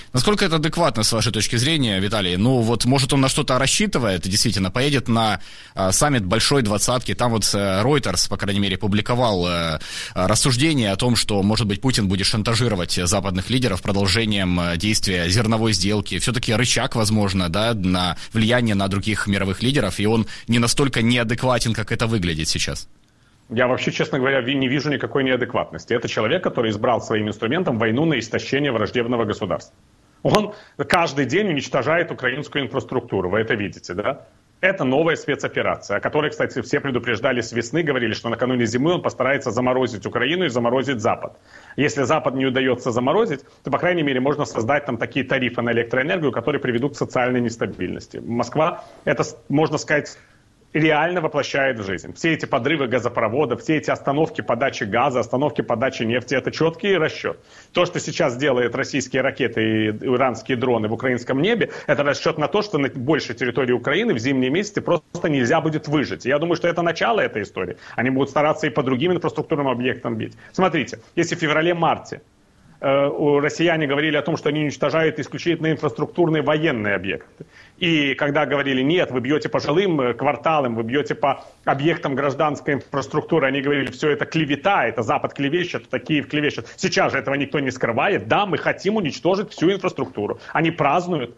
Насколько это адекватно, с вашей точки зрения, Виталий? Ну, вот, может, он на что-то рассчитывает, действительно, поедет на саммит Большой Двадцатки, там вот Reuters, по крайней мере, публиковал рассуждение о том, что, может быть, Путин будет шантажировать западных лидеров продолжением действия зерновой сделки. Все-таки рычаг, возможно, да, на влияние на других мировых лидеров, и он не настолько неадекватен, как это выглядит сейчас. Я вообще, честно говоря, не вижу никакой неадекватности. Это человек, который избрал своим инструментом войну на истощение враждебного государства. Он каждый день уничтожает украинскую инфраструктуру, вы это видите, да? Это новая спецоперация, о которой, кстати, все предупреждали с весны, говорили, что накануне зимы он постарается заморозить Украину и заморозить Запад. Если Запад не удается заморозить, то, по крайней мере, можно создать там такие тарифы на электроэнергию, которые приведут к социальной нестабильности. Москва, это, можно сказать, реально воплощает в жизнь. Все эти подрывы газопроводов, все эти остановки подачи газа, остановки подачи нефти – это четкий расчет. То, что сейчас делают российские ракеты и иранские дроны в украинском небе, это расчет на то, что на большей территории Украины в зимние месяцы просто нельзя будет выжить. Я думаю, что это начало этой истории. Они будут стараться и по другим инфраструктурным объектам бить. Смотрите, если в феврале-марте россияне говорили о том, что они уничтожают исключительно инфраструктурные военные объекты. И когда говорили, нет, вы бьете по жилым кварталам, вы бьете по объектам гражданской инфраструктуры, они говорили, все это клевета, это Запад клевещет, это Киев клевещет. Сейчас же этого никто не скрывает. Да, мы хотим уничтожить всю инфраструктуру. Они празднуют,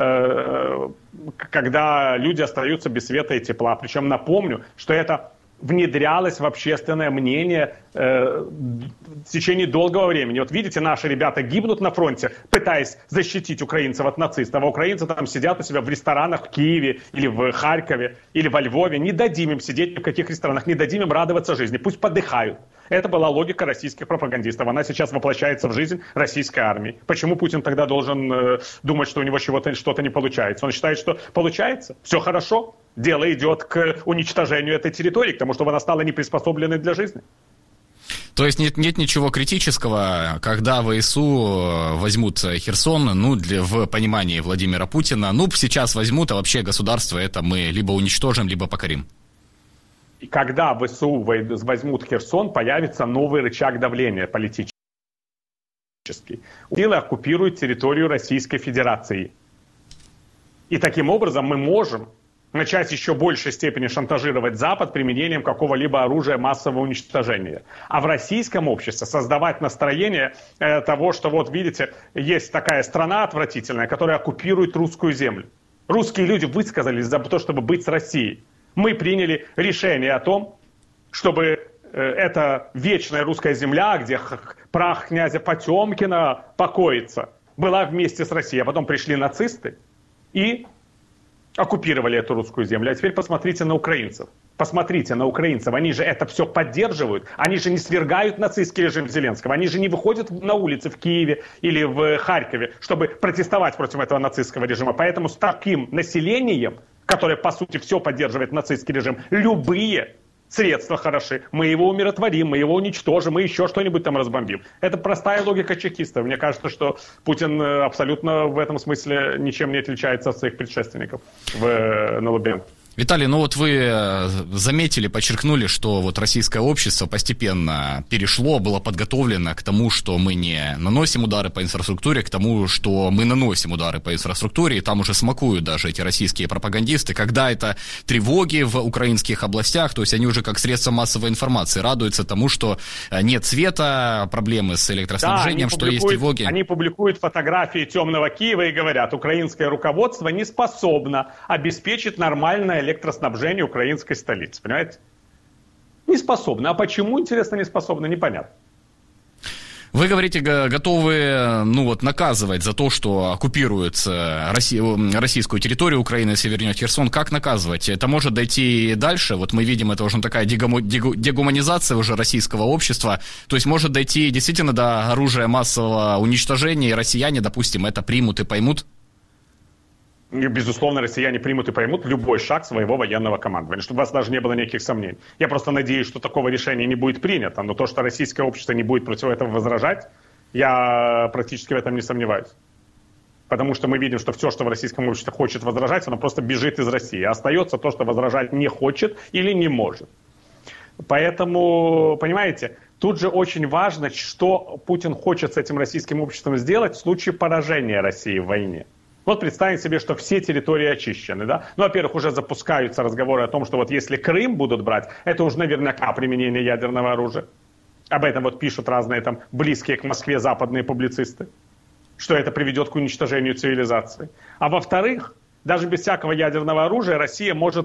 когда люди остаются без света и тепла. Причем напомню, что это внедрялось в общественное мнение в течение долгого времени. Вот видите, наши ребята гибнут на фронте, пытаясь защитить украинцев от нацистов, а украинцы там сидят у себя в ресторанах в Киеве или в Харькове или во Львове. Не дадим им сидеть ни в каких ресторанах, не дадим им радоваться жизни, пусть подыхают. Это была логика российских пропагандистов. Она сейчас воплощается в жизнь российской армии. Почему Путин тогда должен думать, что у него что-то не получается? Он считает, что получается, все хорошо, дело идет к уничтожению этой территории, к тому, чтобы она стала неприспособленной для жизни. То есть нет ничего критического, когда ВСУ возьмут Херсон, в понимании Владимира Путина, сейчас возьмут, а вообще государство это мы либо уничтожим, либо покорим. И когда ВСУ возьмут Херсон, появится новый рычаг давления политический. Силы оккупируют территорию Российской Федерации. И таким образом мы можем начать в еще большей степени шантажировать Запад применением какого-либо оружия массового уничтожения. А в российском обществе создавать настроение того, что вот видите, есть такая страна отвратительная, которая оккупирует русскую землю. Русские люди высказались за то, чтобы быть с Россией. Мы приняли решение о том, чтобы эта вечная русская земля, где прах князя Потемкина покоится, была вместе с Россией. А потом пришли нацисты и оккупировали эту русскую землю. А теперь посмотрите на украинцев. Посмотрите на украинцев. Они же это все поддерживают. Они же не свергают нацистский режим Зеленского. Они же не выходят на улицы в Киеве или в Харькове, чтобы протестовать против этого нацистского режима. Поэтому с таким населением, которое, по сути, все поддерживает нацистский режим, любые средства хороши. Мы его умиротворим, мы его уничтожим, мы еще что-нибудь там разбомбим. Это простая логика чекистов. Мне кажется, что Путин абсолютно в этом смысле ничем не отличается от своих предшественников на Лубянке. Виталий, вы заметили, подчеркнули, что вот российское общество постепенно перешло, было подготовлено к тому, что мы не наносим удары по инфраструктуре, к тому, что мы наносим удары по инфраструктуре, и там уже смакуют даже эти российские пропагандисты, когда это тревоги в украинских областях, то есть они уже как средство массовой информации радуются тому, что нет света, проблемы с электроснабжением, что есть тревоги. Они публикуют фотографии темного Киева и говорят, украинское руководство не способно обеспечить нормальное электроснабжение украинской столицы, понимаете? Не способны. А почему, интересно, не способны, непонятно. Вы говорите, готовы наказывать за то, что оккупируют российскую территорию Украины, если вернет Херсон. Как наказывать? Это может дойти дальше. Вот мы видим, это уже такая дегуманизация уже российского общества. То есть может дойти действительно до оружия массового уничтожения, и россияне, допустим, это примут и поймут? Безусловно, россияне примут и поймут любой шаг своего военного командования, чтобы у вас даже не было никаких сомнений. Я просто надеюсь, что такого решения не будет принято, но то, что российское общество не будет против этого возражать, я практически в этом не сомневаюсь. Потому что мы видим, что все, что в российском обществе хочет возражать, оно просто бежит из России. А остается то, что возражать не хочет или не может. Поэтому, понимаете, Тут же очень важно, что Путин хочет с этим российским обществом сделать в случае поражения России в войне. Вот представим себе, что все территории очищены, да? Ну, во-первых, уже запускаются разговоры о том, что вот если Крым будут брать, это уже наверняка применение ядерного оружия. Об этом вот пишут разные там близкие к Москве западные публицисты, что это приведет к уничтожению цивилизации. А во-вторых, даже без всякого ядерного оружия Россия может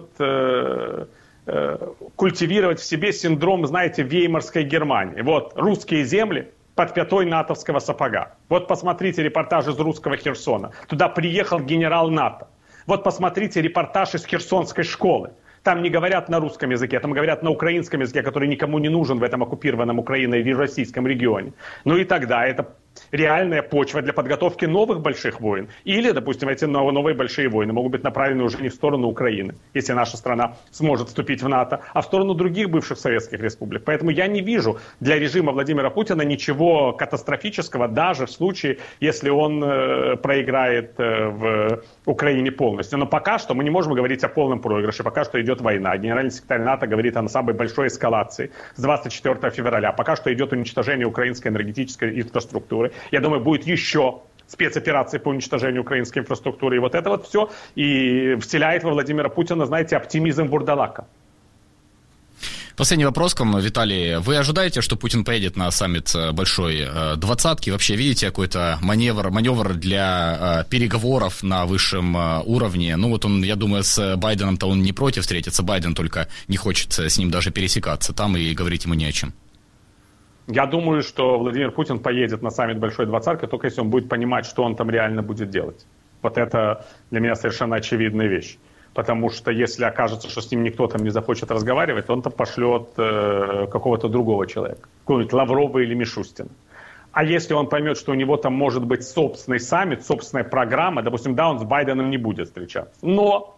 культивировать в себе синдром, знаете, Веймарской Германии. Вот русские земли под пятой натовского сапога. Вот посмотрите репортаж из русского Херсона. Туда приехал генерал НАТО. Вот посмотрите репортаж из Херсонской школы. Там не говорят на русском языке, там говорят на украинском языке, который никому не нужен в этом оккупированном Украиной и российском регионе. Ну и тогда это реальная почва для подготовки новых больших войн. Или, допустим, эти новые большие войны могут быть направлены уже не в сторону Украины, если наша страна сможет вступить в НАТО, а в сторону других бывших советских республик. Поэтому я не вижу для режима Владимира Путина ничего катастрофического, даже в случае, если он проиграет в Украине полностью. Но пока что мы не можем говорить о полном проигрыше, пока что идет война. Генеральный секретарь НАТО говорит о самой большой эскалации с 24 февраля. Пока что идет уничтожение украинской энергетической инфраструктуры. Я думаю, будет еще спецоперации по уничтожению украинской инфраструктуры. И вот это вот все и вселяет во Владимира Путина, знаете, оптимизм вурдалака. Последний вопрос к вам, Виталий. Вы ожидаете, что Путин поедет на саммит Большой Двадцатки? Вообще видите какой-то маневр для переговоров на высшем уровне? Ну вот он, я думаю, с Байденом-то он не против встретиться. Байден только не хочет с ним даже пересекаться там и говорить ему не о чем. Я думаю, что Владимир Путин поедет на саммит Большой Двадцатки, только если он будет понимать, что он там реально будет делать. Вот это для меня совершенно очевидная вещь. Потому что если окажется, что с ним никто там не захочет разговаривать, он там пошлет какого-то другого человека. Какого-нибудь Лаврова или Мишустина. А если он поймет, что у него там может быть собственный саммит, собственная программа, допустим, да, он с Байденом не будет встречаться, но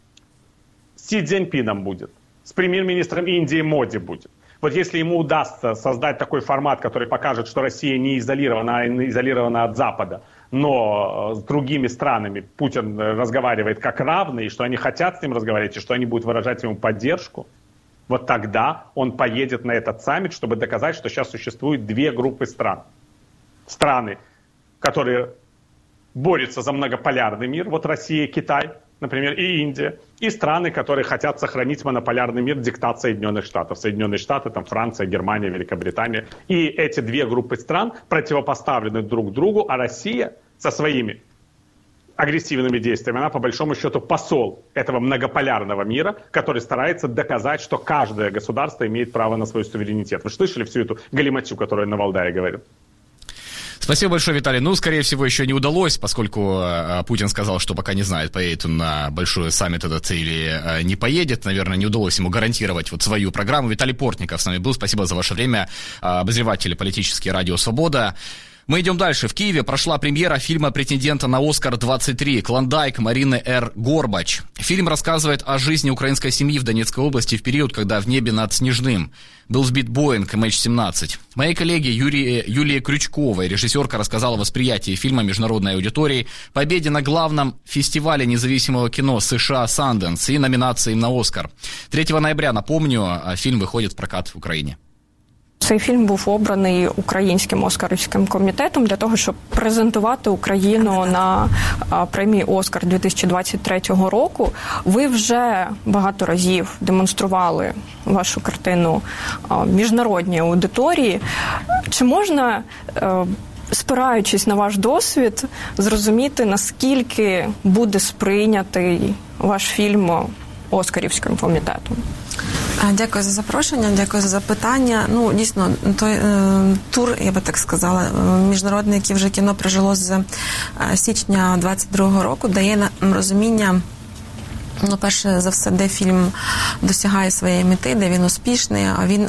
с Си Цзиньпином будет, с премьер-министром Индии Моди будет. Вот если ему удастся создать такой формат, который покажет, что Россия не изолирована, а изолирована от Запада, но с другими странами Путин разговаривает как равный, и что они хотят с ним разговаривать, и что они будут выражать ему поддержку, вот тогда он поедет на этот саммит, чтобы доказать, что сейчас существует две группы стран. Страны, которые борются за многополярный мир, вот Россия, Китай, например, и Индия, и страны, которые хотят сохранить монополярный мир, диктат Соединенных Штатов. Соединенные Штаты, там Франция, Германия, Великобритания. И эти две группы стран противопоставлены друг другу, а Россия со своими агрессивными действиями, она по большому счету посол этого многополярного мира, который старается доказать, что каждое государство имеет право на свой суверенитет. Вы слышали всю эту галиматью, которую на Валдае говорил? Спасибо большое, Виталий. Ну, скорее всего, еще не удалось, поскольку Путин сказал, что пока не знает, поедет он на большой саммит этот или не поедет. Наверное, не удалось ему гарантировать вот свою программу. Виталий Портников с нами был. Спасибо за ваше время. Обозреватель политический «Радио Свобода». Мы идем дальше. В Киеве прошла премьера фильма претендента на «Оскар-23» «Клондайк» Марины Р. Горбач. Фильм рассказывает о жизни украинской семьи в Донецкой области в период, когда в небе над Снежным был сбит Боинг MH17. Моей коллеге Юлии Крючковой, режиссерка, рассказала о восприятии фильма международной аудитории, победе на главном фестивале независимого кино США «Санденс» и номинации на «Оскар». 3 ноября, напомню, фильм выходит в прокат в Україні. Цей фільм був обраний Українським Оскарівським комітетом для того, щоб презентувати Україну на премії «Оскар» 2023 року. Ви вже багато разів демонстрували вашу картину міжнародній аудиторії. Чи можна, спираючись на ваш досвід, зрозуміти, наскільки буде сприйнятий ваш фільм Оскарівським комітетом? Дякую за запрошення, дякую за запитання. Ну, дійсно, той тур, я би так сказала, міжнародний, який вже кіно прожило з січня 22-го року, дає нам розуміння, ну, перше за все, де фільм досягає своєї мети, де він успішний, а він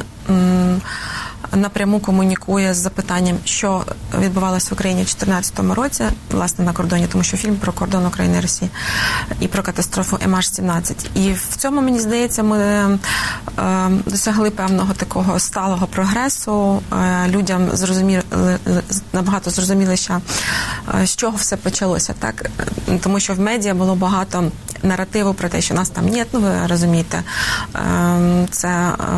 напряму комунікує з запитанням, що відбувалося в Україні в 2014 році, власне, на кордоні, тому що фільм про кордон України і Росії, і про катастрофу MH17. І в цьому, мені здається, ми досягли певного такого сталого прогресу. Людям набагато зрозуміли, з чого все почалося, так? Тому що в медіа було багато наративу про те, що нас там нет, ну ви розумієте, це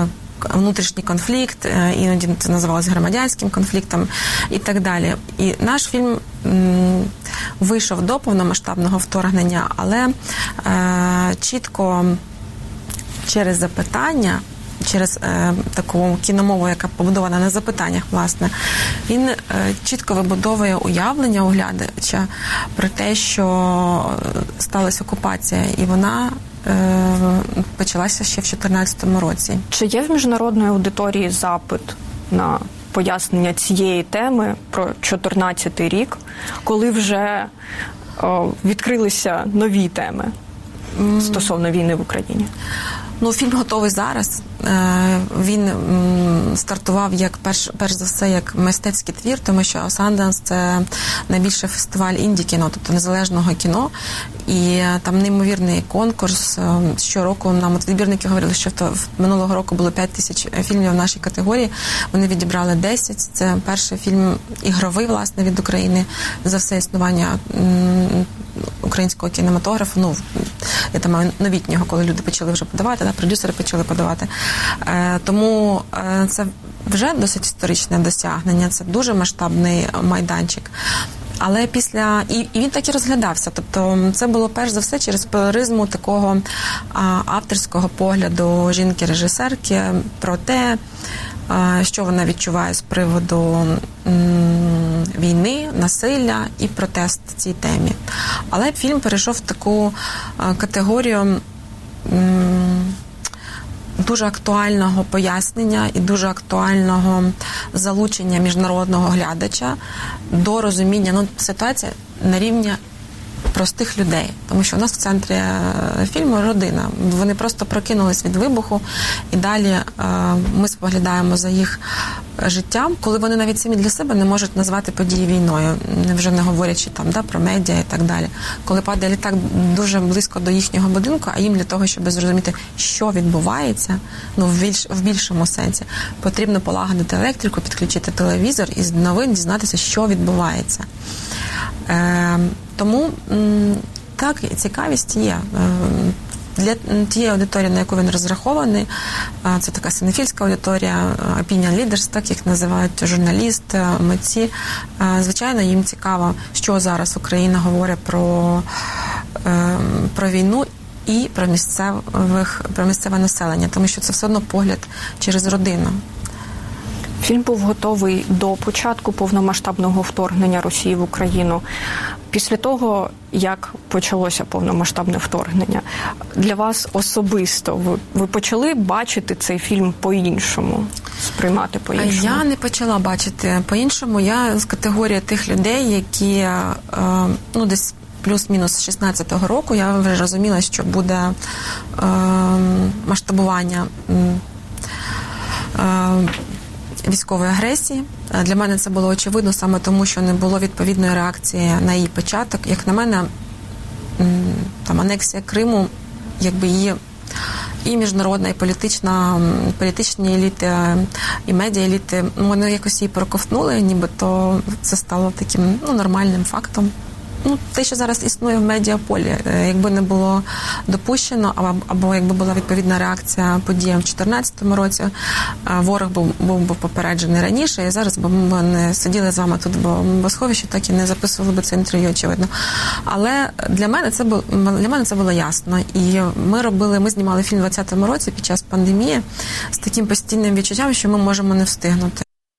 внутрішній конфлікт, іноді це називалось громадянським конфліктом і так далі. І наш фільм вийшов до повномасштабного вторгнення, але чітко через запитання, через таку кіномову, яка побудована на запитаннях, власне, він чітко вибудовує уявлення у глядача про те, що сталася окупація, і вона почалася ще в 2014 році. Чи є в міжнародної аудиторії запит на пояснення цієї теми про 2014 рік, коли вже відкрилися нові теми стосовно війни в Україні? Ну, фільм готовий зараз. Він стартував як перш за все як мистецький твір, тому що Sundance – це найбільший фестиваль інді-кіно, тобто незалежного кіно. І там неймовірний конкурс. Щороку нам відбірники говорили, що минулого року було 5 тисяч фільмів в нашій категорії. Вони відібрали 10. Це перший фільм ігровий, власне, від України за все існування українського кінематографу. Ну, я там маю новітнього, коли люди почали вже подавати, продюсери почали подавати. Тому це вже досить історичне досягнення, це дуже масштабний майданчик. Але і він так і розглядався. Тобто це було перш за все через призму такого авторського погляду жінки-режисерки про те, що вона відчуває з приводу війни, насилля і протест цій темі. Але фільм перейшов в таку категорію дуже актуального пояснення і дуже актуального залучення міжнародного глядача до розуміння ситуації на рівні простих людей. Тому що у нас в центрі фільму родина. Вони просто прокинулись від вибуху, і далі ми споглядаємо за їх життям, коли вони навіть самі для себе не можуть назвати події війною, вже не говорячи про медіа і так далі. Коли падає літак дуже близько до їхнього будинку, а їм для того, щоб зрозуміти, що відбувається, в більшому сенсі, потрібно полагодити електрику, підключити телевізор і з новин дізнатися, що відбувається. Тому так, цікавість є. Для тієї аудиторії, на яку він розрахований, це така синефільська аудиторія, opinion leaders, так їх називають, журналісти, митці. Звичайно, їм цікаво, що зараз Україна говорить про війну і про місцеве населення, тому що це все одно погляд через родину. Фільм був готовий до початку повномасштабного вторгнення Росії в Україну. Після того, як почалося повномасштабне вторгнення, для вас особисто ви почали бачити цей фільм по-іншому, сприймати по-іншому? Я не почала бачити по-іншому. Я з категорії тих людей, які десь плюс-мінус 16-го року, я вже розуміла, що буде масштабування військової агресії. Для мене це було очевидно саме тому, що не було відповідної реакції на її початок. Як на мене, анексія Криму, якби її і міжнародна, і політичні еліти, і медіа-еліти, вони якось її проковтнули, нібито це стало таким нормальним фактом. Те, що зараз існує в медіаполі, якби не було допущено, або якби була відповідна реакція подіям в 2014 році, ворог був попереджений раніше, і зараз би ми не сиділи з вами тут в бомбосховищі, так і не записували би це інтерв'ю, очевидно. Але для мене це було ясно. І ми знімали фільм у 2020 році під час пандемії з таким постійним відчуттям, що ми можемо не встигнути.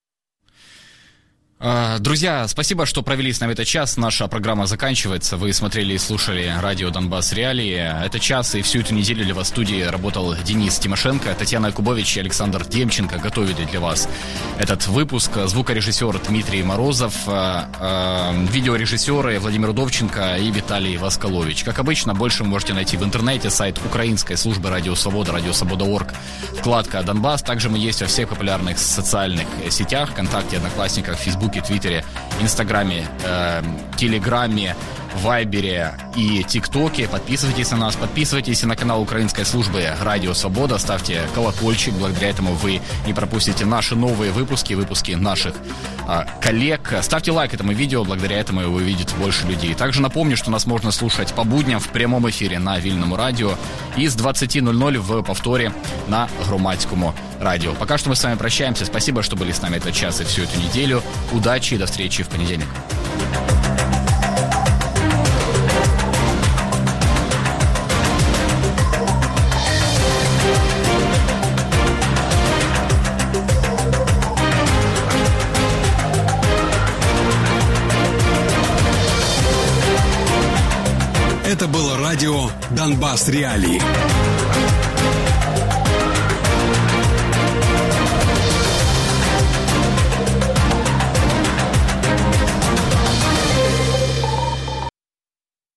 Друзья, спасибо, что провели с нами этот час. Наша программа заканчивается. Вы смотрели и слушали радио «Донбасс Реалии». Этот час и всю эту неделю для вас в студии работал Денис Тимошенко, Татьяна Якубович и Александр Демченко готовили для вас этот выпуск. Звукорежиссер Дмитрий Морозов, видеорежиссеры Владимир Удовченко и Виталий Восколович. Как обычно, больше вы можете найти в интернете, сайт Украинской службы Радио Свобода, радиосвобода.орг, вкладка «Донбасс». Также мы есть во всех популярных социальных сетях, ВКонтакте, Одноклассниках, Фейсбуке, Твиттере, Инстаграме. Телеграме, Вайбере и ТикТоке. Подписывайтесь на нас, подписывайтесь и на канал Украинской службы «Радио Свобода», ставьте колокольчик, благодаря этому вы не пропустите наши новые выпуски наших коллег. Ставьте лайк этому видео, благодаря этому его увидит больше людей. Также напомню, что нас можно слушать по будням в прямом эфире на Вільному радио и с 20:00 в повторе на Громадському радио. Пока что мы с вами прощаемся. Спасибо, что были с нами этот час и всю эту неделю. Удачи и до встречи в понедельник. Это было радио «Донбасс Реалии».